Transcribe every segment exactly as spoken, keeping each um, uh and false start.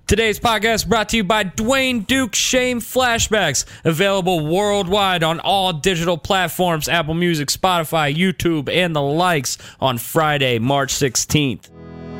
Today's podcast brought to you by Dwayne Duke Shame Flashbacks, available worldwide on all digital platforms, Apple Music, Spotify, YouTube, and the likes on Friday, March sixteenth.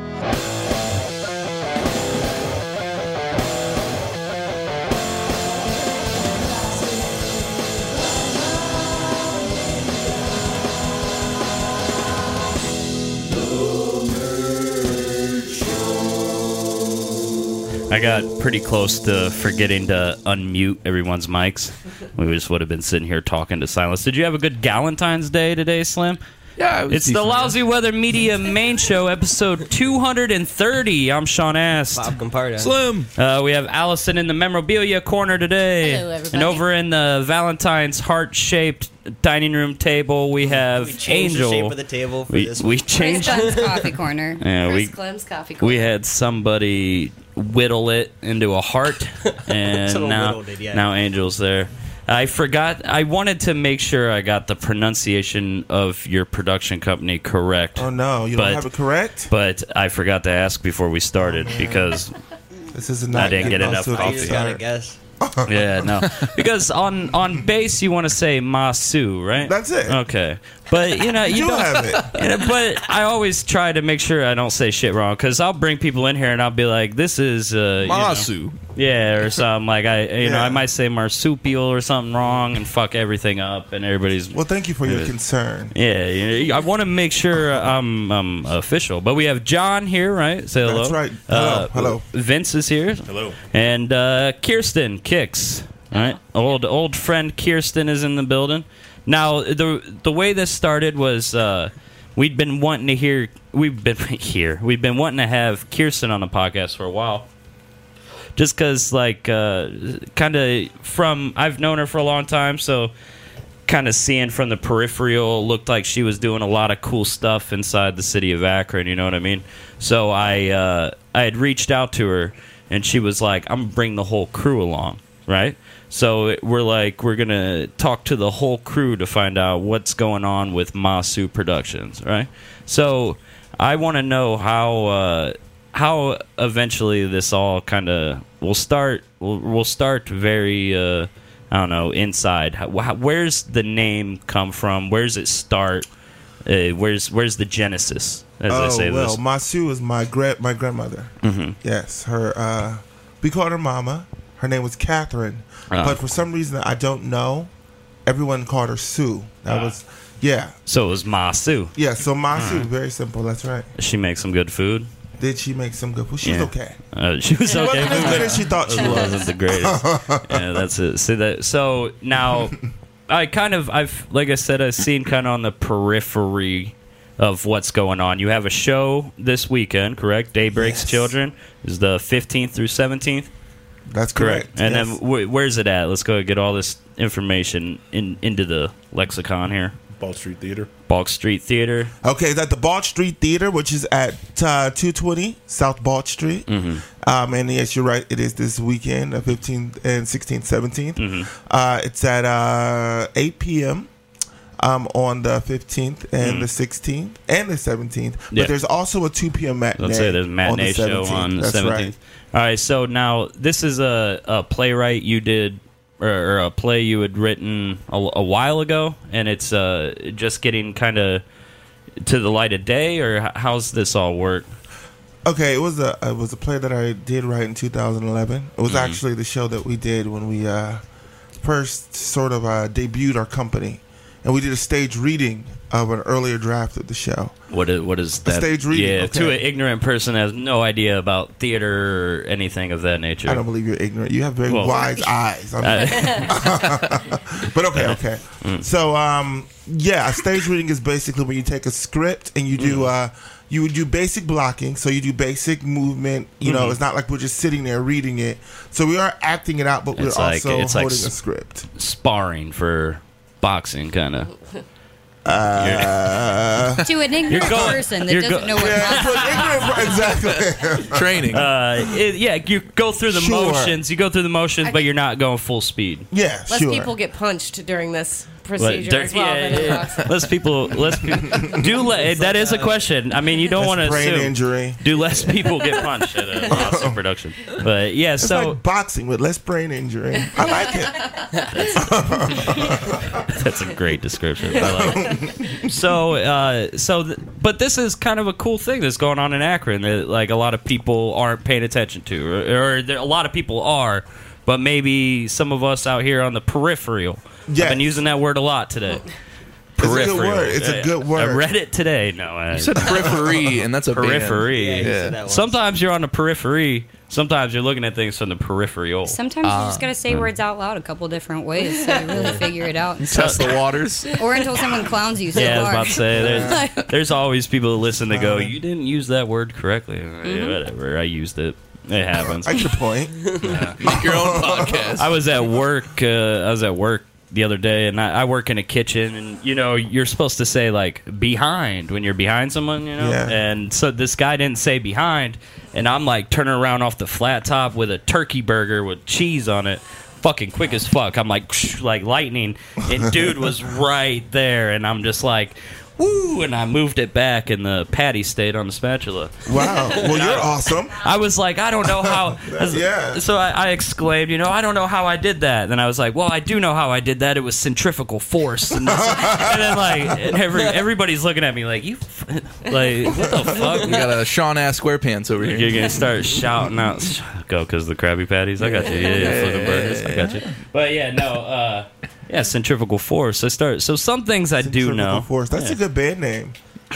I got pretty close to forgetting to unmute everyone's mics. We just would have been sitting here talking to silence. Did you have a good Galentine's Day today, Slim? Yeah, it was It's the decent, Lousy Weather Media Main Show, episode two hundred thirty. I'm Sean Ast. Bob Compardo. Slim. Uh, we have Allison in the memorabilia corner today. Hello, everybody. And over in the Valentine's heart-shaped dining room table, we have We changed Angel. the shape of the table for we, this we one. changed Chris Glenn's coffee corner. Yeah, we Chris Glenn's coffee corner. we had somebody whittle it into a heart, and Someone now, whittled it, yeah. now Angel's there. I forgot. I wanted to make sure I got the pronunciation of your production company correct. Oh no, you But- don't have it correct. But I forgot to ask before we started because This is not. I didn't get enough to coffee. You just gotta guess. yeah no because on on bass you want to say Masu, right? That's it. Okay, but you know you, You don't have it. you know, but I always try to make sure I don't say shit wrong because I'll bring people in here and I'll be like, this is uh, you know, Masu. yeah, or something like I you know Yeah. I might say marsupial or something wrong and fuck everything up and everybody's Well, thank you for your concern. yeah, you know, I want to make sure I'm, I'm official. But we have John here, right? Say hello. That's right. Hello, Uh, hello. Vince is here. Hello. And uh, Kirsten Kicks. All right. Old old friend Kirsten is in the building. Now the the way this started was uh, we'd been wanting to hear we've been here we've been wanting to have Kirsten on the podcast for a while. Just because, like, uh, kind of from I've known her for a long time, so kind of seeing from the peripheral, looked like she was doing a lot of cool stuff inside the city of Akron. You know what I mean? So I uh, I had reached out to her, and she was like, "I'm gonna bring the whole crew along, right?" So we're like, we're gonna talk to the whole crew to find out what's going on with Masu Productions, right? So I want to know how uh, how eventually this all kind of will start. We'll, we'll start very. Uh, I don't know, inside. How, how, where's the name come from? Where's it start? Uh, where's where's the genesis, as oh I say well, this? Masu is my gra- my grandmother. Mhm. Yes, her. Uh, we called her Mama. Her name was Catherine, Ah. but for some reason I don't know. Everyone called her Sue. That Ah. was yeah, So it was Masu. yeah. So Masu, very simple. That's right. She makes some good food. Did she make some good food? She was Yeah. okay. Uh, she was She okay. wasn't as good as she thought she She was. wasn't the greatest. Yeah, that's it. See that. So now, I kind of, I've, like I said, I've seen kind of on the periphery of what's going on. You have a show this weekend, correct? Daybreak's Yes. Children is the fifteenth through seventeenth. That's correct. And yes. then wh- where's it at? Let's go get all this information in into the lexicon here. Ball Street Theater. Balk Street Theater. Okay, it's at the Balch Street Theater, which is at uh, two twenty South Balch Street. Mm-hmm. Um, and yes, you're right. It is this weekend, the fifteenth and sixteenth, seventeenth. Mm-hmm. Uh, it's at uh, eight p.m. Um, on the fifteenth and Mm. the sixteenth and the seventeenth. But Yeah. there's also a two p.m. matinee. Let's say there's a matinee on the show seventeenth. on the That's seventeenth. Right. All right, so now this is a, a playwright you did, or, or a play you had written a, a while ago, and it's uh, just getting kind of to the light of day, or h- how's this all work? Okay, it was a it was a play that I did write in two thousand eleven. It was Mhm. actually the show that we did when we uh, first sort of uh, debuted our company, and we did a stage reading of an earlier draft of the show. What is, what is A that? stage reading, Yeah, okay. to an ignorant person that has no idea about theater or anything of that nature. I don't believe you're ignorant. You have very Well- wise eyes. I'm- Uh, but okay, okay. Mm. So, um, yeah, a stage reading is basically when you take a script and you do, Mm. uh, you would do basic blocking. So you do basic movement. You know, Mhm. it's not like we're just sitting there reading it. So we are acting it out, but we're It's like- also it's like holding s- a script. sparring for boxing, kind of. Uh, To an ignorant You're going- person that you're doesn't go- know what yeah, boxing for ignorant- exactly. Training. Uh, it, yeah, you go through the Sure. motions. You go through the motions, but you're not going full speed. Yeah, Less sure. people get punched during this procedure But as well. yeah, for the yeah. dogs. Less people, less people do. Le- that is a question. I mean, you don't want to brain assume. injury. Do less people get punched at a Austin production? But yeah, It's so like boxing with less brain injury. I like it. that's a great description. I like it. So, uh, so, th- but this is kind of a cool thing that's going on in Akron that like a lot of people aren't paying attention to, or, or there, a lot of people are, but maybe some of us out here on the peripheral. Yes. I've been using that word a lot today. It's a good word. It's a good word. I read it today. No, I You said periphery, and that's a band. periphery. Yeah, you Yeah. said that once. Sometimes you're on the periphery. Sometimes you're looking at things from the peripheral. Sometimes you just gotta say words out loud a couple different ways so you really figure it out. Test the waters. Or until someone clowns you so Yeah, I was hard. about to say there's, there's always people who listen that go, "You didn't use that word correctly." Yeah, whatever, I used it. It happens. I get the point. Make your own podcast. I was at work. Uh, I was at work the other day, and I, I work in a kitchen, and you know you're supposed to say like behind when you're behind someone, you know. Yeah. And so this guy didn't say behind, and I'm like turning around off the flat top with a turkey burger with cheese on it, fucking quick as fuck. I'm like like lightning, and dude was right there, and I'm just like. Woo! And I moved it back, and the patty stayed on the spatula. Wow. Well, you're awesome. I was like, I don't know how. Yeah. So I, I exclaimed, you know, I don't know how I did that. Then I was like, well, I do know how I did that. It was centrifugal force. And, this, and then like, and every everybody's looking at me like, you, f- like, what the fuck? We got a Sean ass SquarePants over You're here. gonna start shouting out, go because the Krabby Patties. I got you. Yeah, yeah, flipping burgers. I got you. But yeah, no. uh Yeah, centrifugal force. I start. So some things I do Centrifugal know. Force. That's Yeah. a good band name.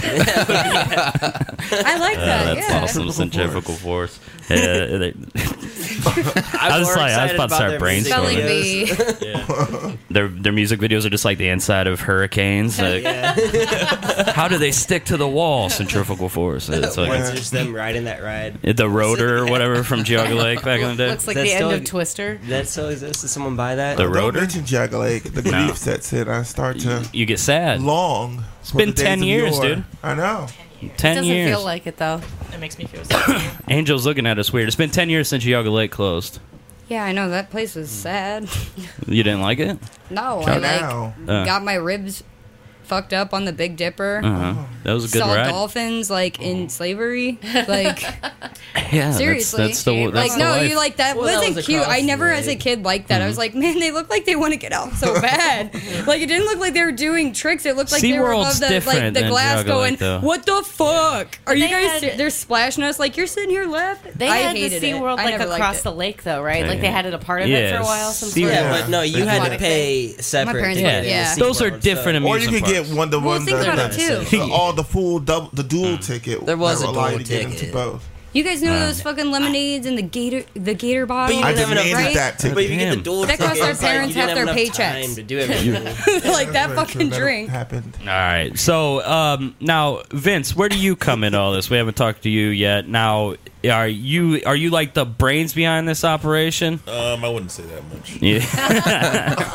I like Uh, that. that's yeah. awesome. Centrifugal force. Yeah, they- I'm I was more like, I was excited about to start their brainstorming. music Spelling videos. bee. yeah. their their music videos are just like the inside of hurricanes. Like, Yeah. how do they stick to the wall? Centrifugal force. It's like Once just them riding that ride. the rotor or whatever from Geauga Lake back in the day. Looks like That's the end still- of Twister. That still exists. Did someone buy that? The Don't rotor. mention Jack Lake. The No. grief sets in. I start to You get sad. long. It's been ten years, dude. I know. Ten Doesn't years. feel like it though. It makes me feel sad. Angel's looking at us weird. It's been ten years since Geauga Lake closed. Yeah, I know that place was sad. You didn't like it? No, I For like now. Uh. got my ribs fucked up on the Big Dipper. Uh huh. That was a good Saw ride. dolphins like in slavery. Like Yeah, seriously, That's, that's the that's like the no, life. you like that Well, that wasn't was cute. across I never, the as a lake. kid, liked that. I Mm-hmm. was like, man, they look like they want to get out so bad. Like it didn't look like they were doing tricks. It looked like they were SeaWorld's above the different like the than glass, Geauga going, Lake, though. "What the fuck? Are you they guys? had- ser- they're splashing us like you're sitting here laughing." They I had the hated it. SeaWorld I like never liked across it. the lake though, right? Like Yeah. they had it a part of it Yeah, for a while. Some Sea- sort Yeah, of but no, you had to aquatic pay separate. parents to would, get in yeah. the Those are SeaWorld, different so- Or you amusement could parks. get one the Well, one think the, about it the, too. the- all the full double the dual Mm. ticket. There was that a would allow you dual to get into ticket. both. You guys know those fucking lemonades and the gator, the gator bottle. But you I didn't have enough demanded right? that ticket. But if you get the Damn. dual That costs ticket, our it's like parents you didn't half have their enough paychecks. time to do everything. like that Very fucking true. That drink. happened. All right. So um, now, Vince, where do you come in all this? We haven't talked to you yet. Now, are you are you like the brains behind this operation? Um, I wouldn't say that much. Yeah.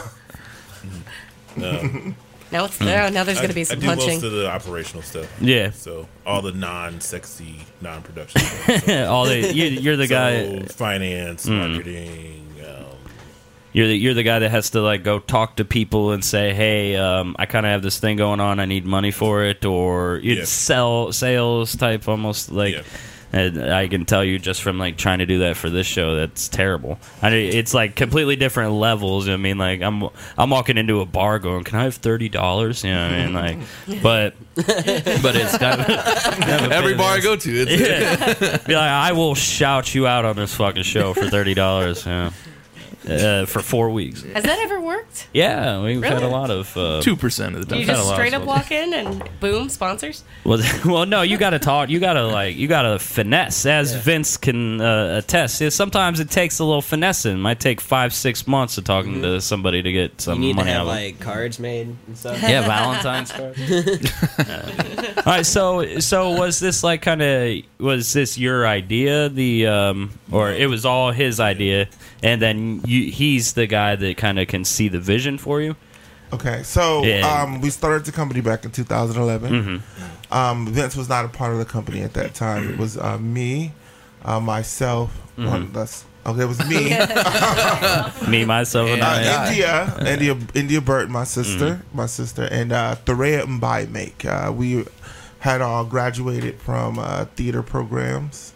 Um, now it's there. Now there's I, going to be some I do punching. most of the operational stuff. Yeah. So all the non-sexy, non-production stuff. So, all the you, you're the so guy. finance, Mm. marketing. Um, You're the you're the guy that has to like go talk to people and say, hey, um, I kind of have this thing going on. I need money for it, or you Yeah. sell sales type almost like. Yeah. And I can tell you just from like trying to do that for this show, that's terrible. I mean, it's like completely different levels. I mean, like I'm I'm walking into a bar going, "Can I have thirty dollars?" You know what I mean? Like, but but it's kind of, kind of a Every pain bar I in go to, it's the ass. Be like, I will shout you out on this fucking show for thirty dollars. Yeah. Uh, for four weeks. Has that ever worked? Yeah, we've had Really? a lot of uh, two percent of the You time. had a just lot of straight up stuff. walk in and boom, sponsors. Well, well, no, you got to talk. You got to like, you got to finesse, as Vince can uh, attest. Yeah, sometimes it takes a little finessing. It might take five, six months of talking to somebody to get You some need to money have out of them. like cards made and stuff. Yeah, Valentine's cards. Yeah. All right, so so was this like kind of was this your idea, the um, or it was all his idea, and then you, he's the guy that kind of can see the vision for you. Okay, so Yeah. um, we started the company back in two thousand eleven. Mm-hmm. Um, Vince was not a part of the company at that time. It was uh, me, uh, myself, One, that's okay. It was me, Me, myself, and uh, I. India, India, India Burton, my sister, my sister, and uh, Tharea Mbai Make. Uh, we had all graduated from uh, theater programs,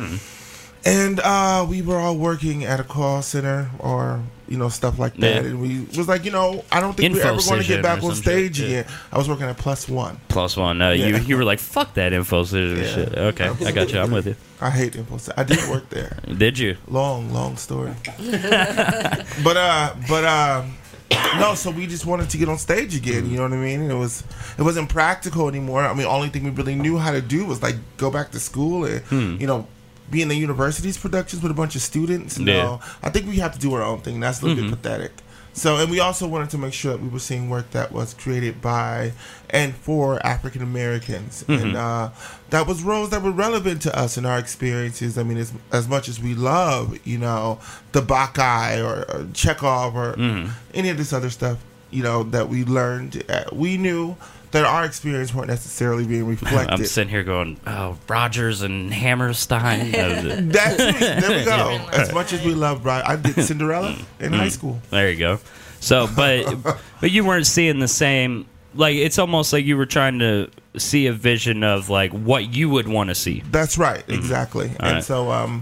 and uh, we were all working at a call center or you know stuff like that. Yeah. And we was like, you know, I don't think we're ever going to Infocision get back or on some stage shit, yeah. again. I was working at Plus One. Plus one. Uh, you Yeah. you were like, fuck that info system Yeah. shit. Okay, I got you. I'm with you. I hate Infosys. I did work there. Did you? Long, long story. but uh, but um, no. So we just wanted to get on stage again. You know what I mean? And it was, it wasn't practical anymore. I mean, only thing we really knew how to do was like go back to school and Hmm. you know be in the university's productions with a bunch of students. No, Yeah. I think we have to do our own thing. That's a little Mhm. bit pathetic. So, and we also wanted to make sure that we were seeing work that was created by and for African Americans, Mhm. and uh, that was roles that were relevant to us in our experiences. I mean, as as much as we love, you know, the Bacchae or, or Chekhov or Mhm. any of this other stuff, you know, that we learned, uh, we knew that our experience weren't necessarily being reflected. I'm sitting here going, oh, Rogers and Hammerstein. Uh, That's it. There we go. Yeah. As much as we love, Brian, I did Cinderella in high school. There you go. So, but but you weren't seeing the same. Like it's almost like you were trying to see a vision of like what you would want to see. That's right, exactly. All and right. so, um,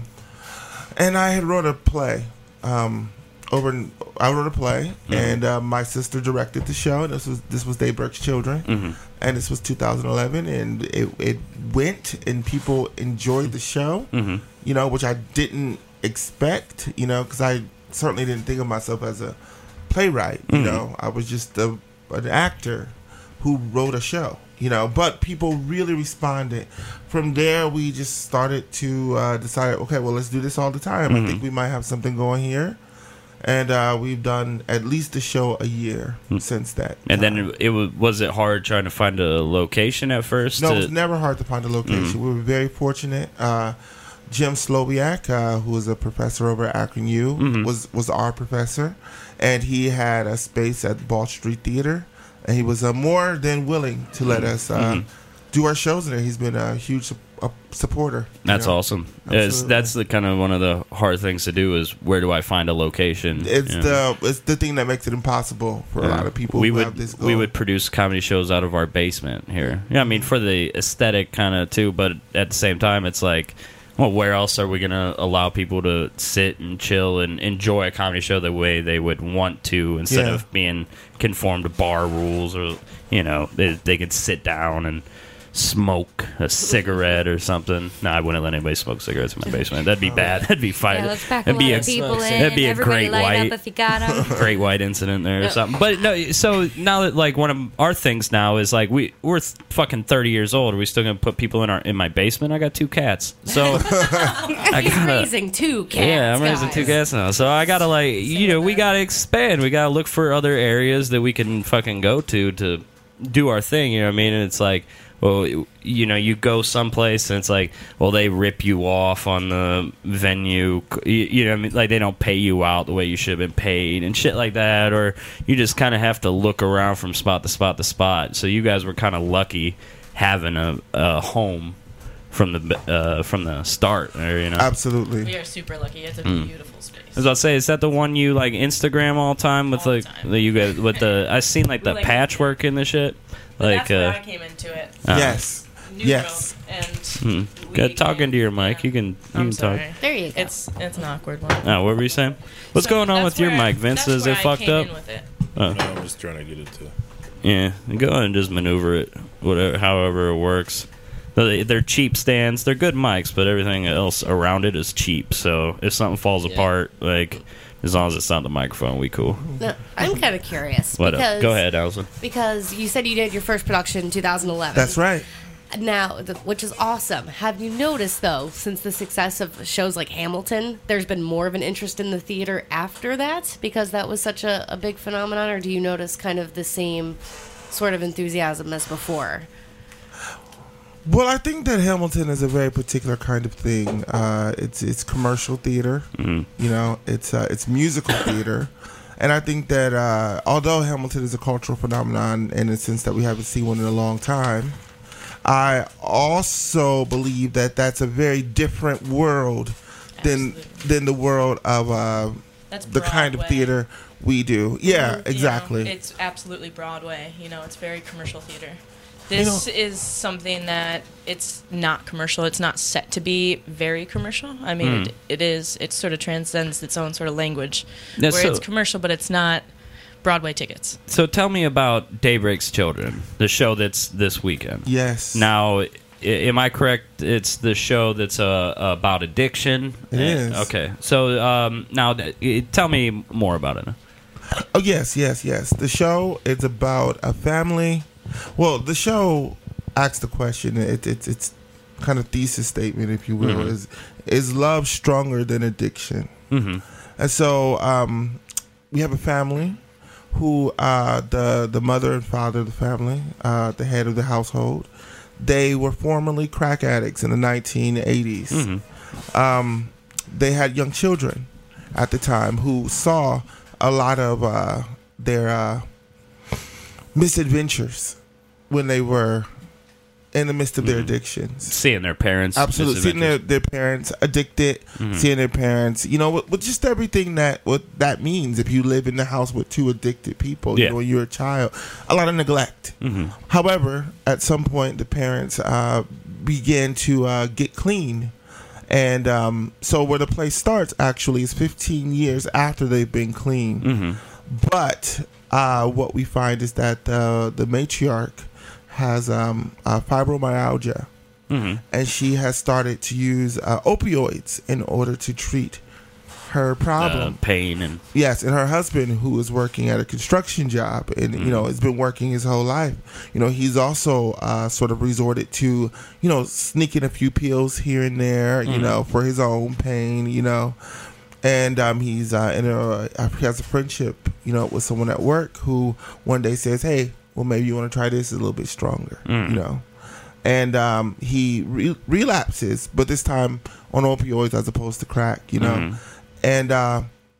and I had wrote a play. Um, over, in, I wrote a play, and uh, my sister directed the show. This was this was Daybreak's Children, Mm-hmm. and this was two thousand eleven, and it it went, and people enjoyed the show. Mm-hmm. You know, which I didn't expect. You know, because I certainly didn't think of myself as a playwright. You Mhm. know, I was just a, an actor who wrote a show. You know, but people really responded. From there, we just started to uh, decide, okay, well, let's do this all the time. Mhm. I think we might have something going here. And uh, we've done at least a show a year since that. And time. then it was was it hard trying to find a location at first? No, to- it was never hard to find a location. We were very fortunate. Uh, Jim Sloviak, uh, who was a professor over at Akron U, Mhm. was was our professor, and he had a space at Ball Street Theater, and he was uh, more than willing to let us uh, Mhm. do our shows there. He's been a huge su- a supporter. you That's know? awesome. It's, Absolutely. that's the kind of one of the hard things to do is where do I find a location? It's you know? the it's the thing that makes it impossible for a lot of people we who would have this goal. we would produce comedy shows out of our basement here. Yeah, I mean for the aesthetic kind of too, but at the same time, it's like, well, where else are we gonna allow people to sit and chill and enjoy a comedy show the way they would want to instead Yeah. of being conformed to bar rules or you know they they could sit down and smoke a cigarette or something. No, I wouldn't let anybody smoke cigarettes in my basement. That'd be bad. That'd be fire. Yeah, let's pack a That'd be lot a of people in. that'd be a Everybody great light white up if you got 'em. great white incident there or something. But no, so now that like one of our things now is like we we're th- fucking thirty years old. Are we still gonna put people in our in my basement? I got two cats, so I He's gotta. raising two cats. Yeah, I'm raising two guys. cats now, so I gotta like you know we gotta expand. We gotta look for other areas that we can fucking go to to do our thing. You know what I mean? And it's like, well, you know, you go someplace and it's like, well, they rip you off on the venue. You, you know what I mean? Like they don't pay you out the way you should have been paid and shit like that. Or you just kind of have to look around from spot to spot to spot. So you guys were kind of lucky having a, a home from the uh, from the start. Or, you know, Absolutely. We are super lucky. It's a Mm. beautiful space. I was about to say, is that the one you like Instagram all the time with All the like time. the, you guys with the? I seen like We the like- patchwork in the shit. But Like, that's where I uh, came into it. uh, yes. New Yes. room, and hmm. we Good talking came- to your mic. yeah. You can you I'm can sorry. talk. There you go. It's it's an awkward one. Oh, what were you saying? What's So going on that's with your where I- mic, Vince? that's Is where it I fucked came up? in with it. Oh. No, I'm just trying to get it to. Yeah, go ahead and just maneuver it, whatever, however it works. They- They're cheap stands. They're good mics, but everything else around it is cheap. So if something falls apart, like as long as it's not the microphone, we cool. No, I'm kind of curious. What because, up? Go ahead, Allison. Because you said you did your first production in two thousand eleven. That's right. Now, the, which is awesome. Have you noticed, though, since the success of shows like Hamilton, there's been more of an interest in the theater after that because that was such a, a big phenomenon? Or do you notice kind of the same sort of enthusiasm as before? Well, I think that Hamilton is a very particular kind of thing. Uh, it's it's commercial theater, Mhm. you know. It's uh, it's musical theater, and I think that uh, although Hamilton is a cultural phenomenon in the sense that we haven't seen one in a long time, I also believe that that's a very different world than Absolutely. than the world of uh, That's the kind of Broadway. theater we do. Yeah, You know, exactly. it's absolutely Broadway. You know, it's very commercial theater. You This know- is something that it's not commercial. It's not set to be very commercial. I mean, Mm. it, it is. It sort of transcends its own sort of language, Yeah, where so- it's commercial, but it's not Broadway tickets. So tell me about Daybreak's Children, the show that's this weekend. Yes. Now, i- am I correct? It's the show that's uh, about addiction. It Eh, is. Okay. So um, now, th- eh, tell me more about it. Oh yes, yes, yes. The show is about a family. Well, the show asks the question. It, it, it's kind of thesis statement, if you will, Mhm. is is love stronger than addiction? Mm-hmm. And so um, we have a family who uh, the the mother and father of the family, uh, the head of the household, they were formerly crack addicts in the nineteen eighties. Mm-hmm. Um, they had young children at the time who saw a lot of uh, their uh, misadventures when they were in the midst of their Mhm. addictions. Seeing their parents. Absolutely, seeing their, misadventures. their parents addicted, Mhm. seeing their parents, you know, with, with just everything that what that means if you live in the house with two addicted people, Yeah. you know, when you're a child, a lot of neglect. Mhm. However, at some point, the parents uh, began to uh, get clean. And um, so where the play starts actually is fifteen years after they've been clean. Mhm. But uh, what we find is that uh, the matriarch has um, uh, fibromyalgia, Mhm. and she has started to use uh, opioids in order to treat her problem. Uh, pain and Yes, and her husband, who is working at a construction job, and you know has been working his whole life. You know, he's also uh, sort of resorted to, you know, sneaking a few pills here and there, you Mhm. know, for his own pain. You know, and um, he's uh, in a uh, he has a friendship, you know, with someone at work who one day says, "Hey, well, maybe you want to try this a little bit stronger," Mm. you know. And um, he re- relapses, but this time on opioids as opposed to crack, you know. Mhm. And uh,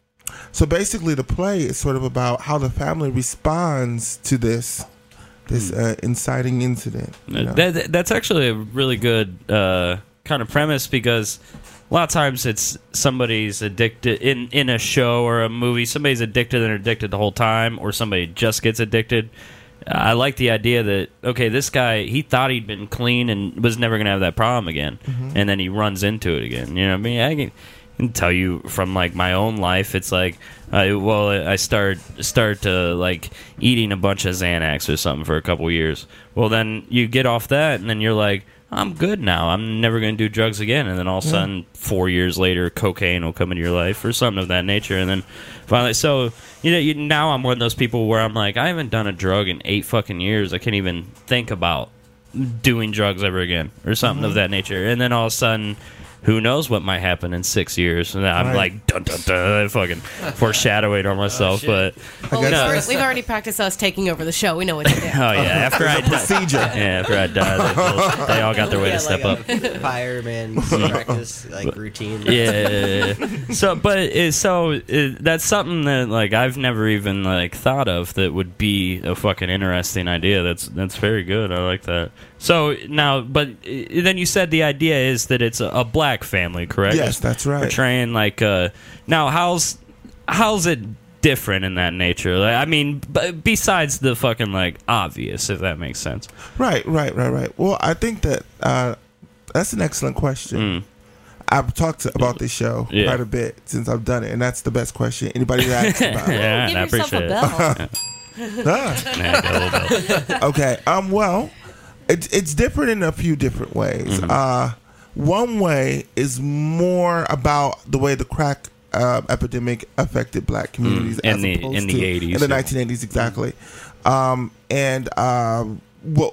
so basically, the play is sort of about how the family responds to this this uh, inciting incident. you know? That, that- that's actually a really good uh, kind of premise because a lot of times it's somebody's addicted in, in a show or a movie. Somebody's addicted and they're addicted the whole time, or somebody just gets addicted. I like the idea that, okay, this guy, he thought he'd been clean and was never going to have that problem again. And then he runs into it again. You know what I mean? I can, can tell you from, like, my own life, it's like, I, well, I start, start to, like, eating a bunch of Xanax or something for a couple years. Well, then you get off that, and then you're like, I'm good now. I'm never going to do drugs again. And then all of a sudden, four years later, cocaine will come into your life or something of that nature. And then finally, so, you know, you, now I'm one of those people where I'm like, I haven't done a drug in eight fucking years. I can't even think about doing drugs ever again or something of that nature. And then all of a sudden, who knows what might happen in six years? And I'm Right. like, dun dun dun, fucking foreshadowing on myself. but Well, guess we've, no. already, we've already practiced us taking over the show. We know what to do. oh yeah, after I die, procedure. yeah, after I die, they, they all got their way Yeah, to step like up. a fireman practice, like routine. Yeah. So, but it, so it, that's something that like I've never even like thought of that would be a fucking interesting idea. That's that's very good. I like that. So now, but uh, then you said the idea is that it's a, a black family, correct? Yes, that's right. Portraying like uh now how's how's it different in that nature? Like, I mean, b- besides the fucking like obvious, if that makes sense. Right, right, right, right. Well, I think that uh, that's an excellent question. Mm. I've talked to, about this show Yeah. quite a bit since I've done it, and that's the best question anybody asks about. Yeah, Give I yourself appreciate a it. bell. Ah. Yeah, got a little bit. Okay. Um. Well, it's it's different in a few different ways. Mhm. Uh, one way is more about the way the crack uh, epidemic affected black communities Mm, in as the- opposed in the to- eighties, in the yeah. nineteen eighties, exactly. Um, and um, what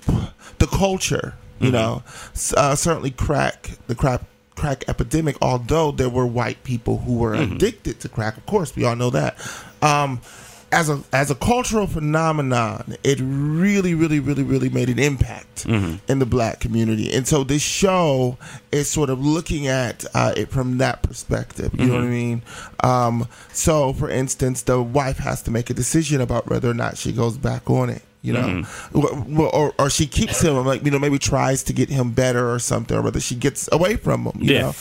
the culture, you Mhm. know, s- uh, certainly crack the crack. crack epidemic, although there were white people who were Mhm. addicted to crack. Of course, we all know that. Um, as a as a cultural phenomenon, it really, really, really, really made an impact Mhm. in the black community. And so this show is sort of looking at uh, it from that perspective. You know what I mean? Um, so, for instance, the wife has to make a decision about whether or not she goes back on it. You know, or, or or she keeps him, like, you know, maybe tries to get him better or something, or whether she gets away from him. You Yeah. know,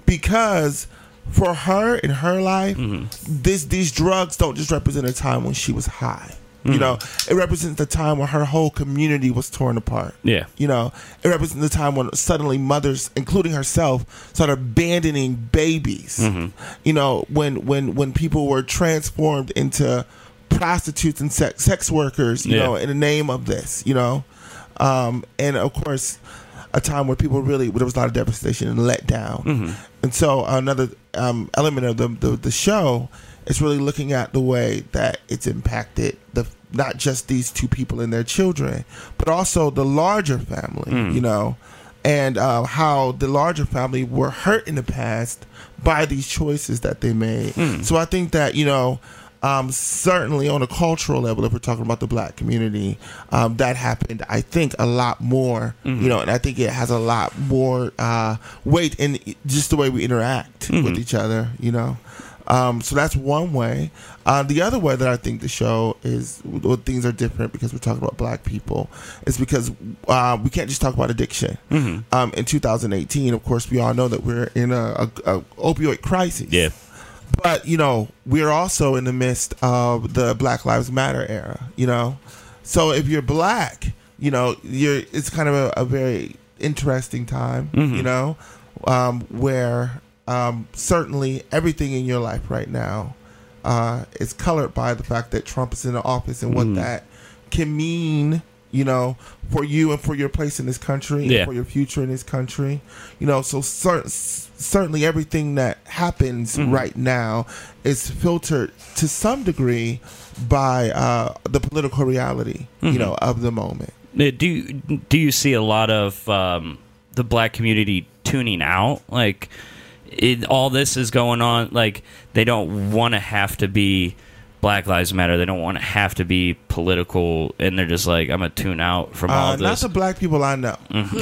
because for her in her life, Mm-hmm. this these drugs don't just represent a time when she was high. Mm-hmm. You know, it represents the time when her whole community was torn apart. Yeah. You know, it represents the time when suddenly mothers, including herself, started abandoning babies. Mm-hmm. You know, when when when people were transformed into prostitutes and sex sex workers. You Yeah. know, in the name of this. You know, um, and of course, a time where people really there was a lot of devastation and let down. Mm-hmm. And so another um, element of the, the the show is really looking at the way that it's impacted the not just these two people and their children, but also the larger family, Mm. you know, and uh, how the larger family were hurt in the past by these choices that they made. Mm. So I think that, you know, um, certainly on a cultural level, if we're talking about the black community, um, that happened, I think, a lot more, Mhm. you know, and I think it has a lot more uh, weight in just the way we interact Mhm. with each other, you know. Um, so that's one way. Uh, the other way that I think the show is, well, things are different because we're talking about black people, is because uh, we can't just talk about addiction. Mhm. Um, in two thousand eighteen, of course, we all know that we're in a, a, a opioid crisis. Yeah. But, you know, we're also in the midst of the Black Lives Matter era, you know. So if you're black, you know, you're it's kind of a, a very interesting time, Mhm. you know, um, where um, certainly everything in your life right now uh, is colored by the fact that Trump is in the office and what Mhm. that can mean, you know, for you and for your place in this country, Yeah. and for your future in this country. You know, so cer- certainly everything that happens Mhm. right now is filtered to some degree by uh, the political reality, Mhm. you know, of the moment. Uh, Do you, do you see a lot of um, the black community tuning out? Like, it, all this is going on. Like, they don't want to have to be Black Lives Matter. They don't want to have to be political, and they're just like, I'm gonna tune out from all Uh, not this. the black people I know.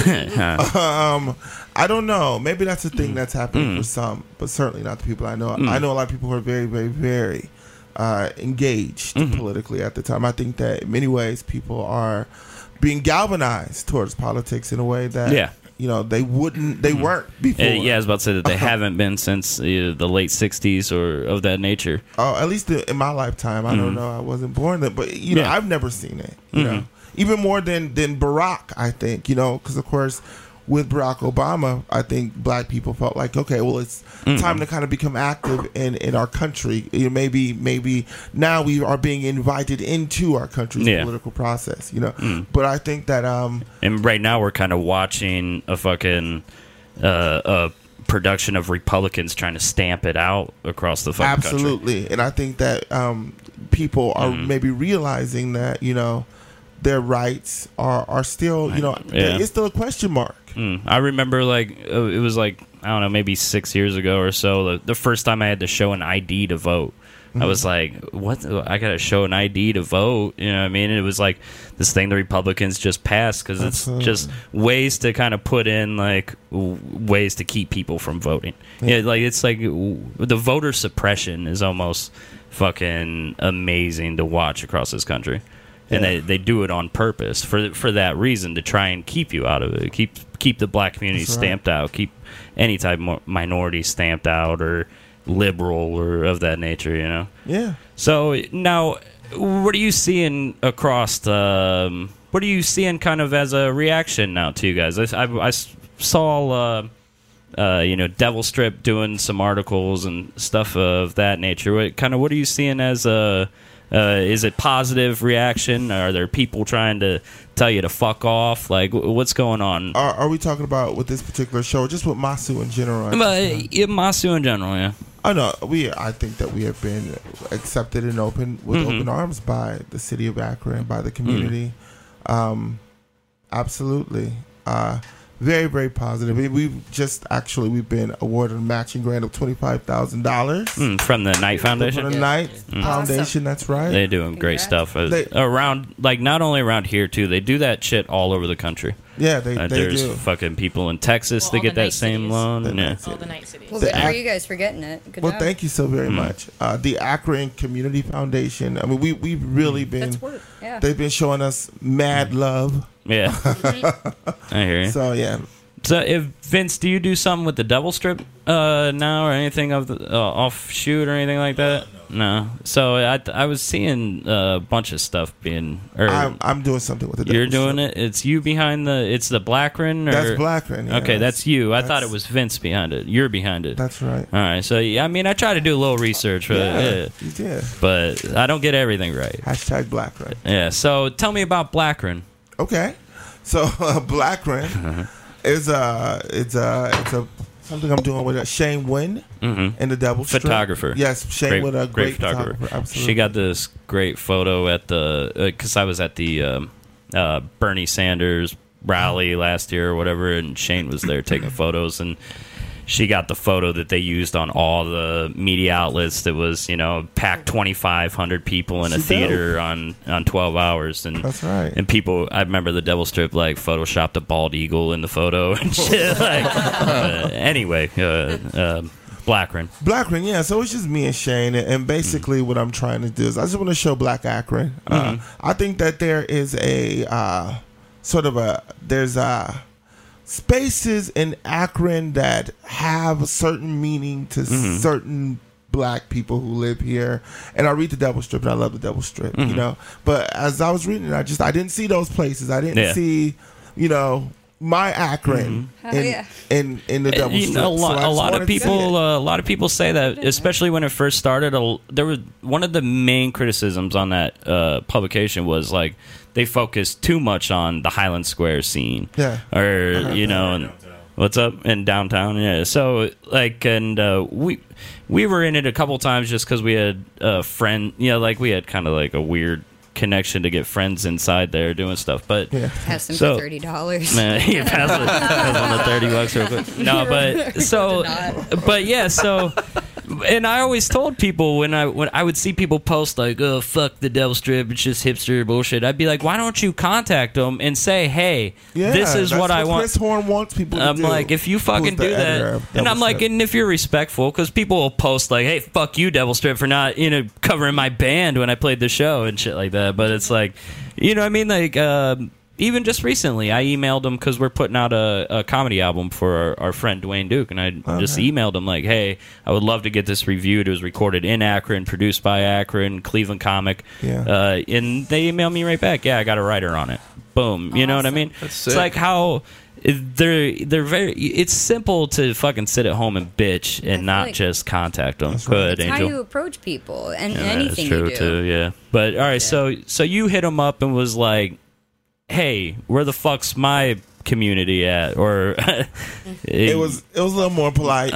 Mhm. um, I don't know. Maybe that's a thing that's happening Mm. for some, but certainly not the people I know. Mm. I know a lot of people who are very, very, very uh, engaged Mhm. politically at the time. I think that in many ways people are being galvanized towards politics in a way that Yeah. you know they wouldn't, they weren't before. Uh, yeah, I was about to say that they haven't been since uh, the late sixties or of that nature. Oh, at least in my lifetime. I don't Mhm. know. I wasn't born then, but you know, Yeah. I've never seen it. You Mhm. know, even more than than Barack. I think you know because of course with Barack Obama, I think black people felt like okay, well, it's Mhm. time to kind of become active in in our country. You know, maybe maybe now we are being invited into our country's Yeah. political process. You know, Mm. but I think that um And right now we're kind of watching a fucking uh, a production of Republicans trying to stamp it out across the fucking country. absolutely, and I think that um people are Mhm. maybe realizing that you know their rights are are still you know Yeah. it's still a question mark. Mm. I remember like uh, it was like I don't know maybe six years ago or so. The, the first time I had to show an I D to vote, I was like, "What? I got to show an I D to vote?" You know what I mean? And it was like this thing the Republicans just passed because it's Absolutely. just ways to kind of put in like w- ways to keep people from voting. Yeah, like it's like w- the voter suppression is almost fucking amazing to watch across this country. And Yeah. they, they do it on purpose for for that reason, to try and keep you out of it, keep keep the black community That's right. stamped out, keep any type of minority stamped out or liberal or of that nature, you know. Yeah. So now, what are you seeing across the? Um, what are you seeing kind of as a reaction now to you guys? I, I, I saw, uh, uh, you know, Devil Strip doing some articles and stuff of that nature. What kind of what are you seeing as a? Uh, is it positive reaction? Are there people trying to tell you to fuck off? Like, wh- what's going on? Are, are we talking about with this particular show, or just with Masu in general? But yeah, Masu in general, yeah. Oh no, we. I think that we have been accepted and open with Mhm. open arms by the city of Akron, by the community. Um, absolutely, uh, very very positive. We, we've just actually we've been awarded a matching grant of twenty five thousand dollars Mm, from the Knight from Foundation. the Knight Mm. Foundation. That's right. They're doing great Congrats. stuff uh, They- around, like not only around here too. They do that shit all over the country. yeah, they Uh, they there's do. fucking people in Texas Well, that all get the that night same cities. loan. The Yeah. night All the night cities. Well, The good for ac- you guys for getting it. Good Well, job. thank you so very Mm. much. Uh, the Akron Community Foundation. I mean, we we've really been. That's work. Yeah. They've been showing us mad love. Yeah, I hear you. So yeah, So, if Vince, do you do something with the Devil Strip uh, now, or anything of the uh, offshoot or anything like that? No. So I I was seeing a bunch of stuff being. Or I'm, I'm doing something with the. You're Devil doing Strip. it. It's you behind the. It's the Blackren. Or, That's Blackren. Yeah, okay, that's you. I that's- thought it was Vince behind it. You're behind it. That's right. All right. So yeah, I mean, I try to do a little research, but, Yeah, yeah, you did. but I don't get everything right. Hashtag Blackren. Yeah. So tell me about Blackren. Okay, so uh, Blackren is a it's a it's a something I'm doing with uh, Shane Wynn Mm-hmm. and the Devil Strip. Photographer. Yes, Shane Great, Wynn, a great, photographer. photographer. Absolutely. She got this great photo at the because I was at the um, uh, Bernie Sanders rally last year or whatever, and Shane was there taking photos, and she got the photo that they used on all the media outlets. That was, you know, packed twenty-five hundred people in a She's theater on, on twelve hours, and That's right. And people, I remember the Devil Strip like photoshopped a bald eagle in the photo and shit. Like, uh, anyway, uh, uh, Blackren. Blackren, yeah. So it's just me and Shane, and- and basically what I'm trying to do is I just want to show Black Akron. Uh, Mhm. I think that there is a uh, sort of a there's a spaces in Akron that have a certain meaning to Mhm. certain black people who live here. And I read the Devil Strip, and I love the Devil Strip, you Mhm. know. But as I was reading it, I just I didn't see those places. I didn't Yeah. see, you know, my Akron Mhm. in, Oh, yeah. in in the Devil Uh, you Strip. know, a lot, So I a just lot wanted of to see people, it. uh, a lot of people say that, especially when it first started. A, there was one of the main criticisms on that uh, publication was like they focused too much on the Highland Square scene, Yeah. or you know, and what's up in downtown, yeah. So like, and uh, we we were in it a couple times just because we had a friend, you know, like we had kind of like a weird connection to get friends inside there doing stuff, but. Yeah. Pass them So- for thirty dollars. Man, you pass it. Pass on the thirty bucks real quick. No, but so, but yeah, so, and I always told people when I when I would see people post like, "Oh, fuck the Devil Strip, it's just hipster bullshit." I'd be like, "Why don't you contact them and say, hey, Yeah, this is that's what I want." Chris Horn wants people to I'm do. like, if you fucking Who's the do editor that, of and Devil I'm like, Strip. and if you're respectful, because people will post like, "Hey, fuck you, Devil Strip, for not you know covering my band when I played the show and shit like that." But it's like, you know what I mean? Like, um, even just recently, I emailed them because we're putting out a, a comedy album for our, our friend Dwayne Duke, and I just Okay. emailed him like, "Hey, I would love to get this reviewed. It was recorded in Akron, produced by Akron, Cleveland comic." Yeah. Uh, and they emailed me right back. Yeah, I got a writer on it. Boom. You know what I mean? That's It's sick. like how they're they're very. It's simple to fucking sit at home and bitch and feel not like- just contact them. That's right. Good, It's how Angel. you approach people and Yeah, anything that's true you do. too. Yeah, but all right. So so you hit him up and was like, "Hey, where the fuck's my community at?" Or it was it was a little more polite.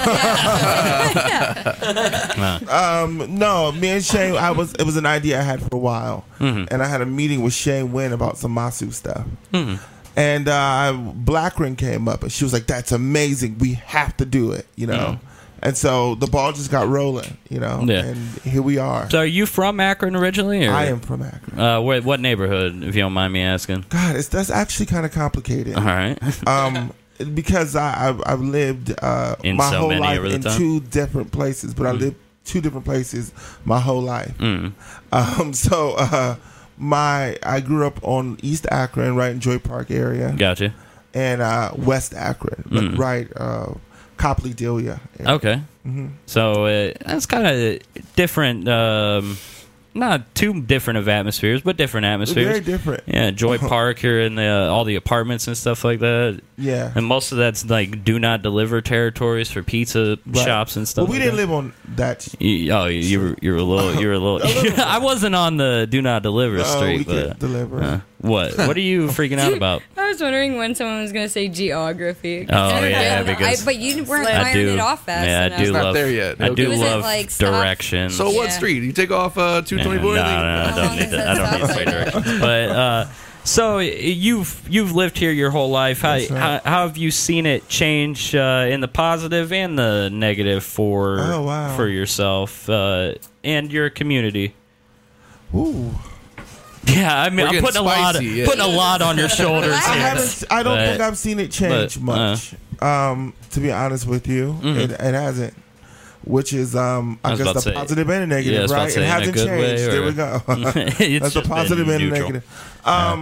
um, no, me and Shane, I was it was an idea I had for a while, Mhm. and I had a meeting with Shane Wynn about some Masu stuff. Mhm. And uh, Blackren came up, and she was like, "That's amazing. We have to do it," you know. And so the ball just got rolling, you know. Yeah. And here we are. So are you from Akron originally? Or? I am from Akron. Uh, where, what neighborhood, if you don't mind me asking? God, it's that's actually kind of complicated. All right. um, because I I've, I've lived uh, In my so whole many life over the in time? two different places, but I lived two different places my whole life. Mm. Um, so uh, my I grew up on East Akron, right in Joy Park area, Gotcha. and uh, West Akron, like Mm. right uh, Copley Delia. area. Okay. Mhm. So uh, that's kind of different. Um, not too different of atmospheres, but different atmospheres. Very different. Yeah, Joy Park here and the, uh, all the apartments and stuff like that. Yeah. And most of that's like do not deliver territories for pizza Right. shops and stuff. Well, we like didn't that. live on that. You, oh, you were you were a little you were a little. A little bit. I wasn't on the do not deliver No, streak. we but, could deliver. uh, what? What are you freaking out about? I was wondering when someone was going to say geography. Oh, yeah, because I, but you weren't I firing do. it off fast Yeah, I enough. do It's not love. there yet. I Okay. do Was it love like stop? directions. So what Yeah. street? You take off uh, two twenty-four? No, no, no, I How don't long need is that. that I don't need stop straight sign? directions. But uh, so you've you've lived here your whole life. How, That's right. how, how have you seen it change uh, in the positive and the negative for Oh, wow. for yourself uh, and your community? Ooh. Yeah, I mean, We're I'm getting putting a lot, spicy, yeah. putting a lot on your shoulders I here. haven't. I don't But- think I've seen it change but, uh, much. um, to be honest with you, Mhm. it, it hasn't. Which is, um, I, I was guess about the to say- positive and the Yeah, I negative, was about right? to say, It in a hasn't good way, changed. There or- we go. It's That's the just positive been and the neutral. negative. Um,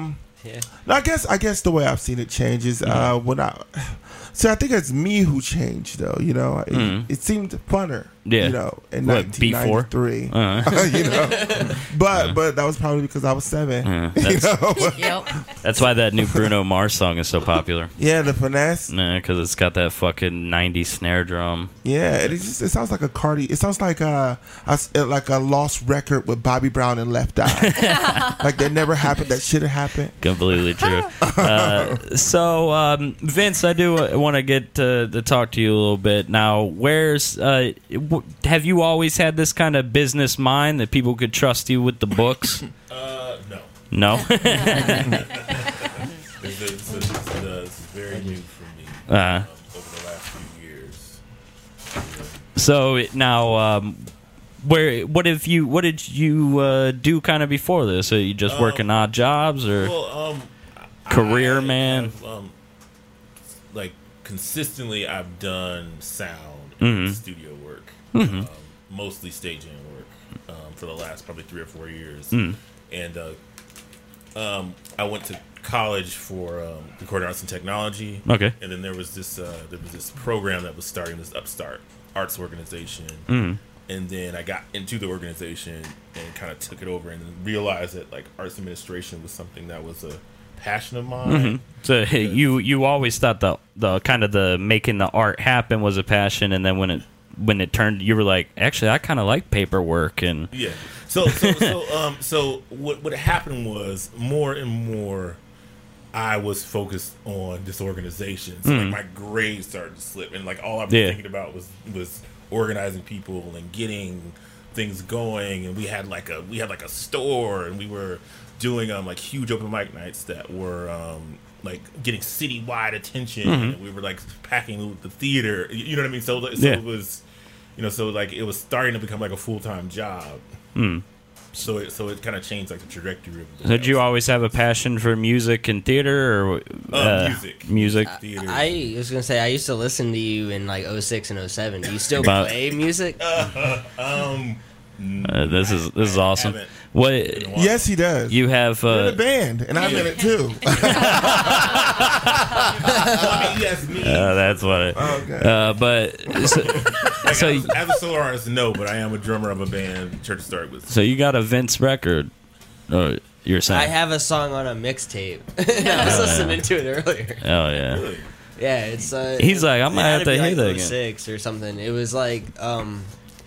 Yeah. I guess I guess the way I've seen it change is uh, when I. So I think it's me who changed, though. You know, it, Mhm. it seemed funner. Yeah. You know, in What, nineteen ninety-three. Uh-huh. you know, but but that was probably because I was seven. Yeah, you that's- know? Yep. That's why that new Bruno Mars song is so popular. Yeah, the finesse. Nah, because it's got that fucking nineties snare drum. Yeah, it just it sounds like a Cardi. It sounds like a, a s- like a lost record with Bobby Brown and Left Eye. Like that never happened. That should have happened. Completely true. Uh, so, um, Vince, I do want to get to, to talk to you a little bit now. Where's uh, w- have you always had this kind of business mind that people could trust you with the books? Uh, no. No. It's, it's, it's, it's, uh, it's very new for me Uh-huh. um, over the last few years. So it- now, um, where what have you? What did you uh, do kind of before this? Are you just Um, working odd jobs or? Well, um, Career I man? have, um, like consistently, I've done sound Mhm. and studio work, Mhm. um, mostly staging work um, for the last probably three or four years. Mm. And uh, um, I went to college for um, recording arts and technology. Okay. And then there was this uh, there was this program that was starting, this upstart arts organization. Mm. And then I got into the organization and kind of took it over and then realized that like arts administration was something that was a passion of mine. Mhm. So you you always thought the the kind of the making the art happen was a passion, and then when it when it turned, you were like, actually, I kind of like paperwork and Yeah. So so so um so what what happened was more and more I was focused on this organization. So Mm. like my grades started to slip and like all I was Yeah. thinking about was was organizing people and getting things going, and we had like a we had like a store, and we were doing um like huge open mic nights that were um like getting citywide attention, Mhm. and we were like packing the theater. You you know what I mean? So, so Yeah. it was, you know, so like it was starting to become like a full time job. Mm. So it so it kind of changed like the trajectory of the Did you always have a passion for music and theater, or Uh, music. Music. theater. I was gonna say I used to listen to you in like oh six and oh seven. Do you still About- play music? um, Uh, this is this is awesome. haven't. What Yes, he does. you have? You're in Uh, a band, and I'm in it too. I mean, yes, me. uh, that's what. It, Okay. uh, but so, Like, so as, as a solo artist, no, but I am a drummer of a band. Church started with. so you got a Vince record? Oh, you're saying? I have a song on a mixtape. I was listening to it earlier. Oh yeah. Really? Yeah, it's. Uh, He's like, I it might had have to be, hear like that again. oh six or something. It was like, um,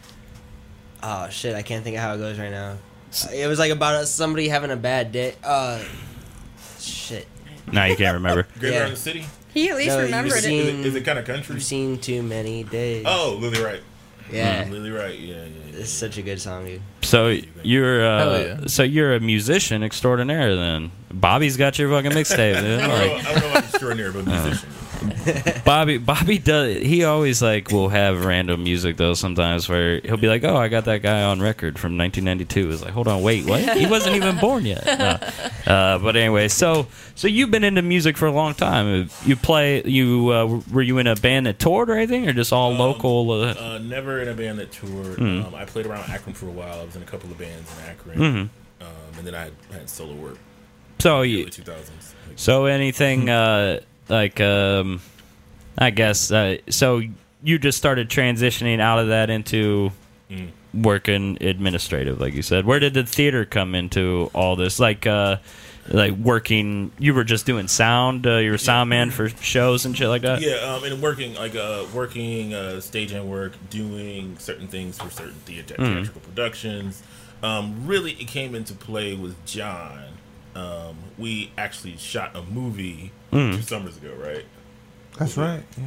oh shit, I can't think of how it goes right now. Uh, It was like about uh, somebody having a bad day. Uh, shit. No, you can't remember. Great Yeah. Around the City? He at least No, you remembered Is it, it. is seen- it, is it kind of country? You've seen too many days. Oh, Lily Wright. yeah, Lily Wright. Yeah, yeah, yeah. it's such a good song, dude. So you're uh, Hell yeah. so you're a musician extraordinaire then. Bobby's got your fucking mixtape. dude. I don't, know, Like, I don't know about extraordinary, but musician. Bobby Bobby does he always like will have random music though sometimes where he'll be like, oh, I got that guy on record from nineteen ninety-two. It's like, hold on, wait, what? He wasn't even born yet. No. Uh, but anyway, so so you've been into music for a long time. You play you uh, were you in a band that toured or anything, or just all Um, local? Uh, Uh, never in a band that toured. Mm. Um, I played around Akron for a while. I was in a couple of bands in Akron. Mhm. Um, and then I had, I had solo work so in the you early two thousands. Like, So anything uh, like um, I guess uh, so you just started transitioning out of that into mm. working administrative, like you said. Where did the theater come into all this? Like uh, like working, you were just doing sound. Uh, you were sound man for shows and shit like that. Yeah, um, and working like uh, working uh, staging work, doing certain things for certain theater, Mm. theatrical productions. Um, really, it came into play with John. Um, we actually shot a movie Mm. two summers ago, right? That's right. Yeah.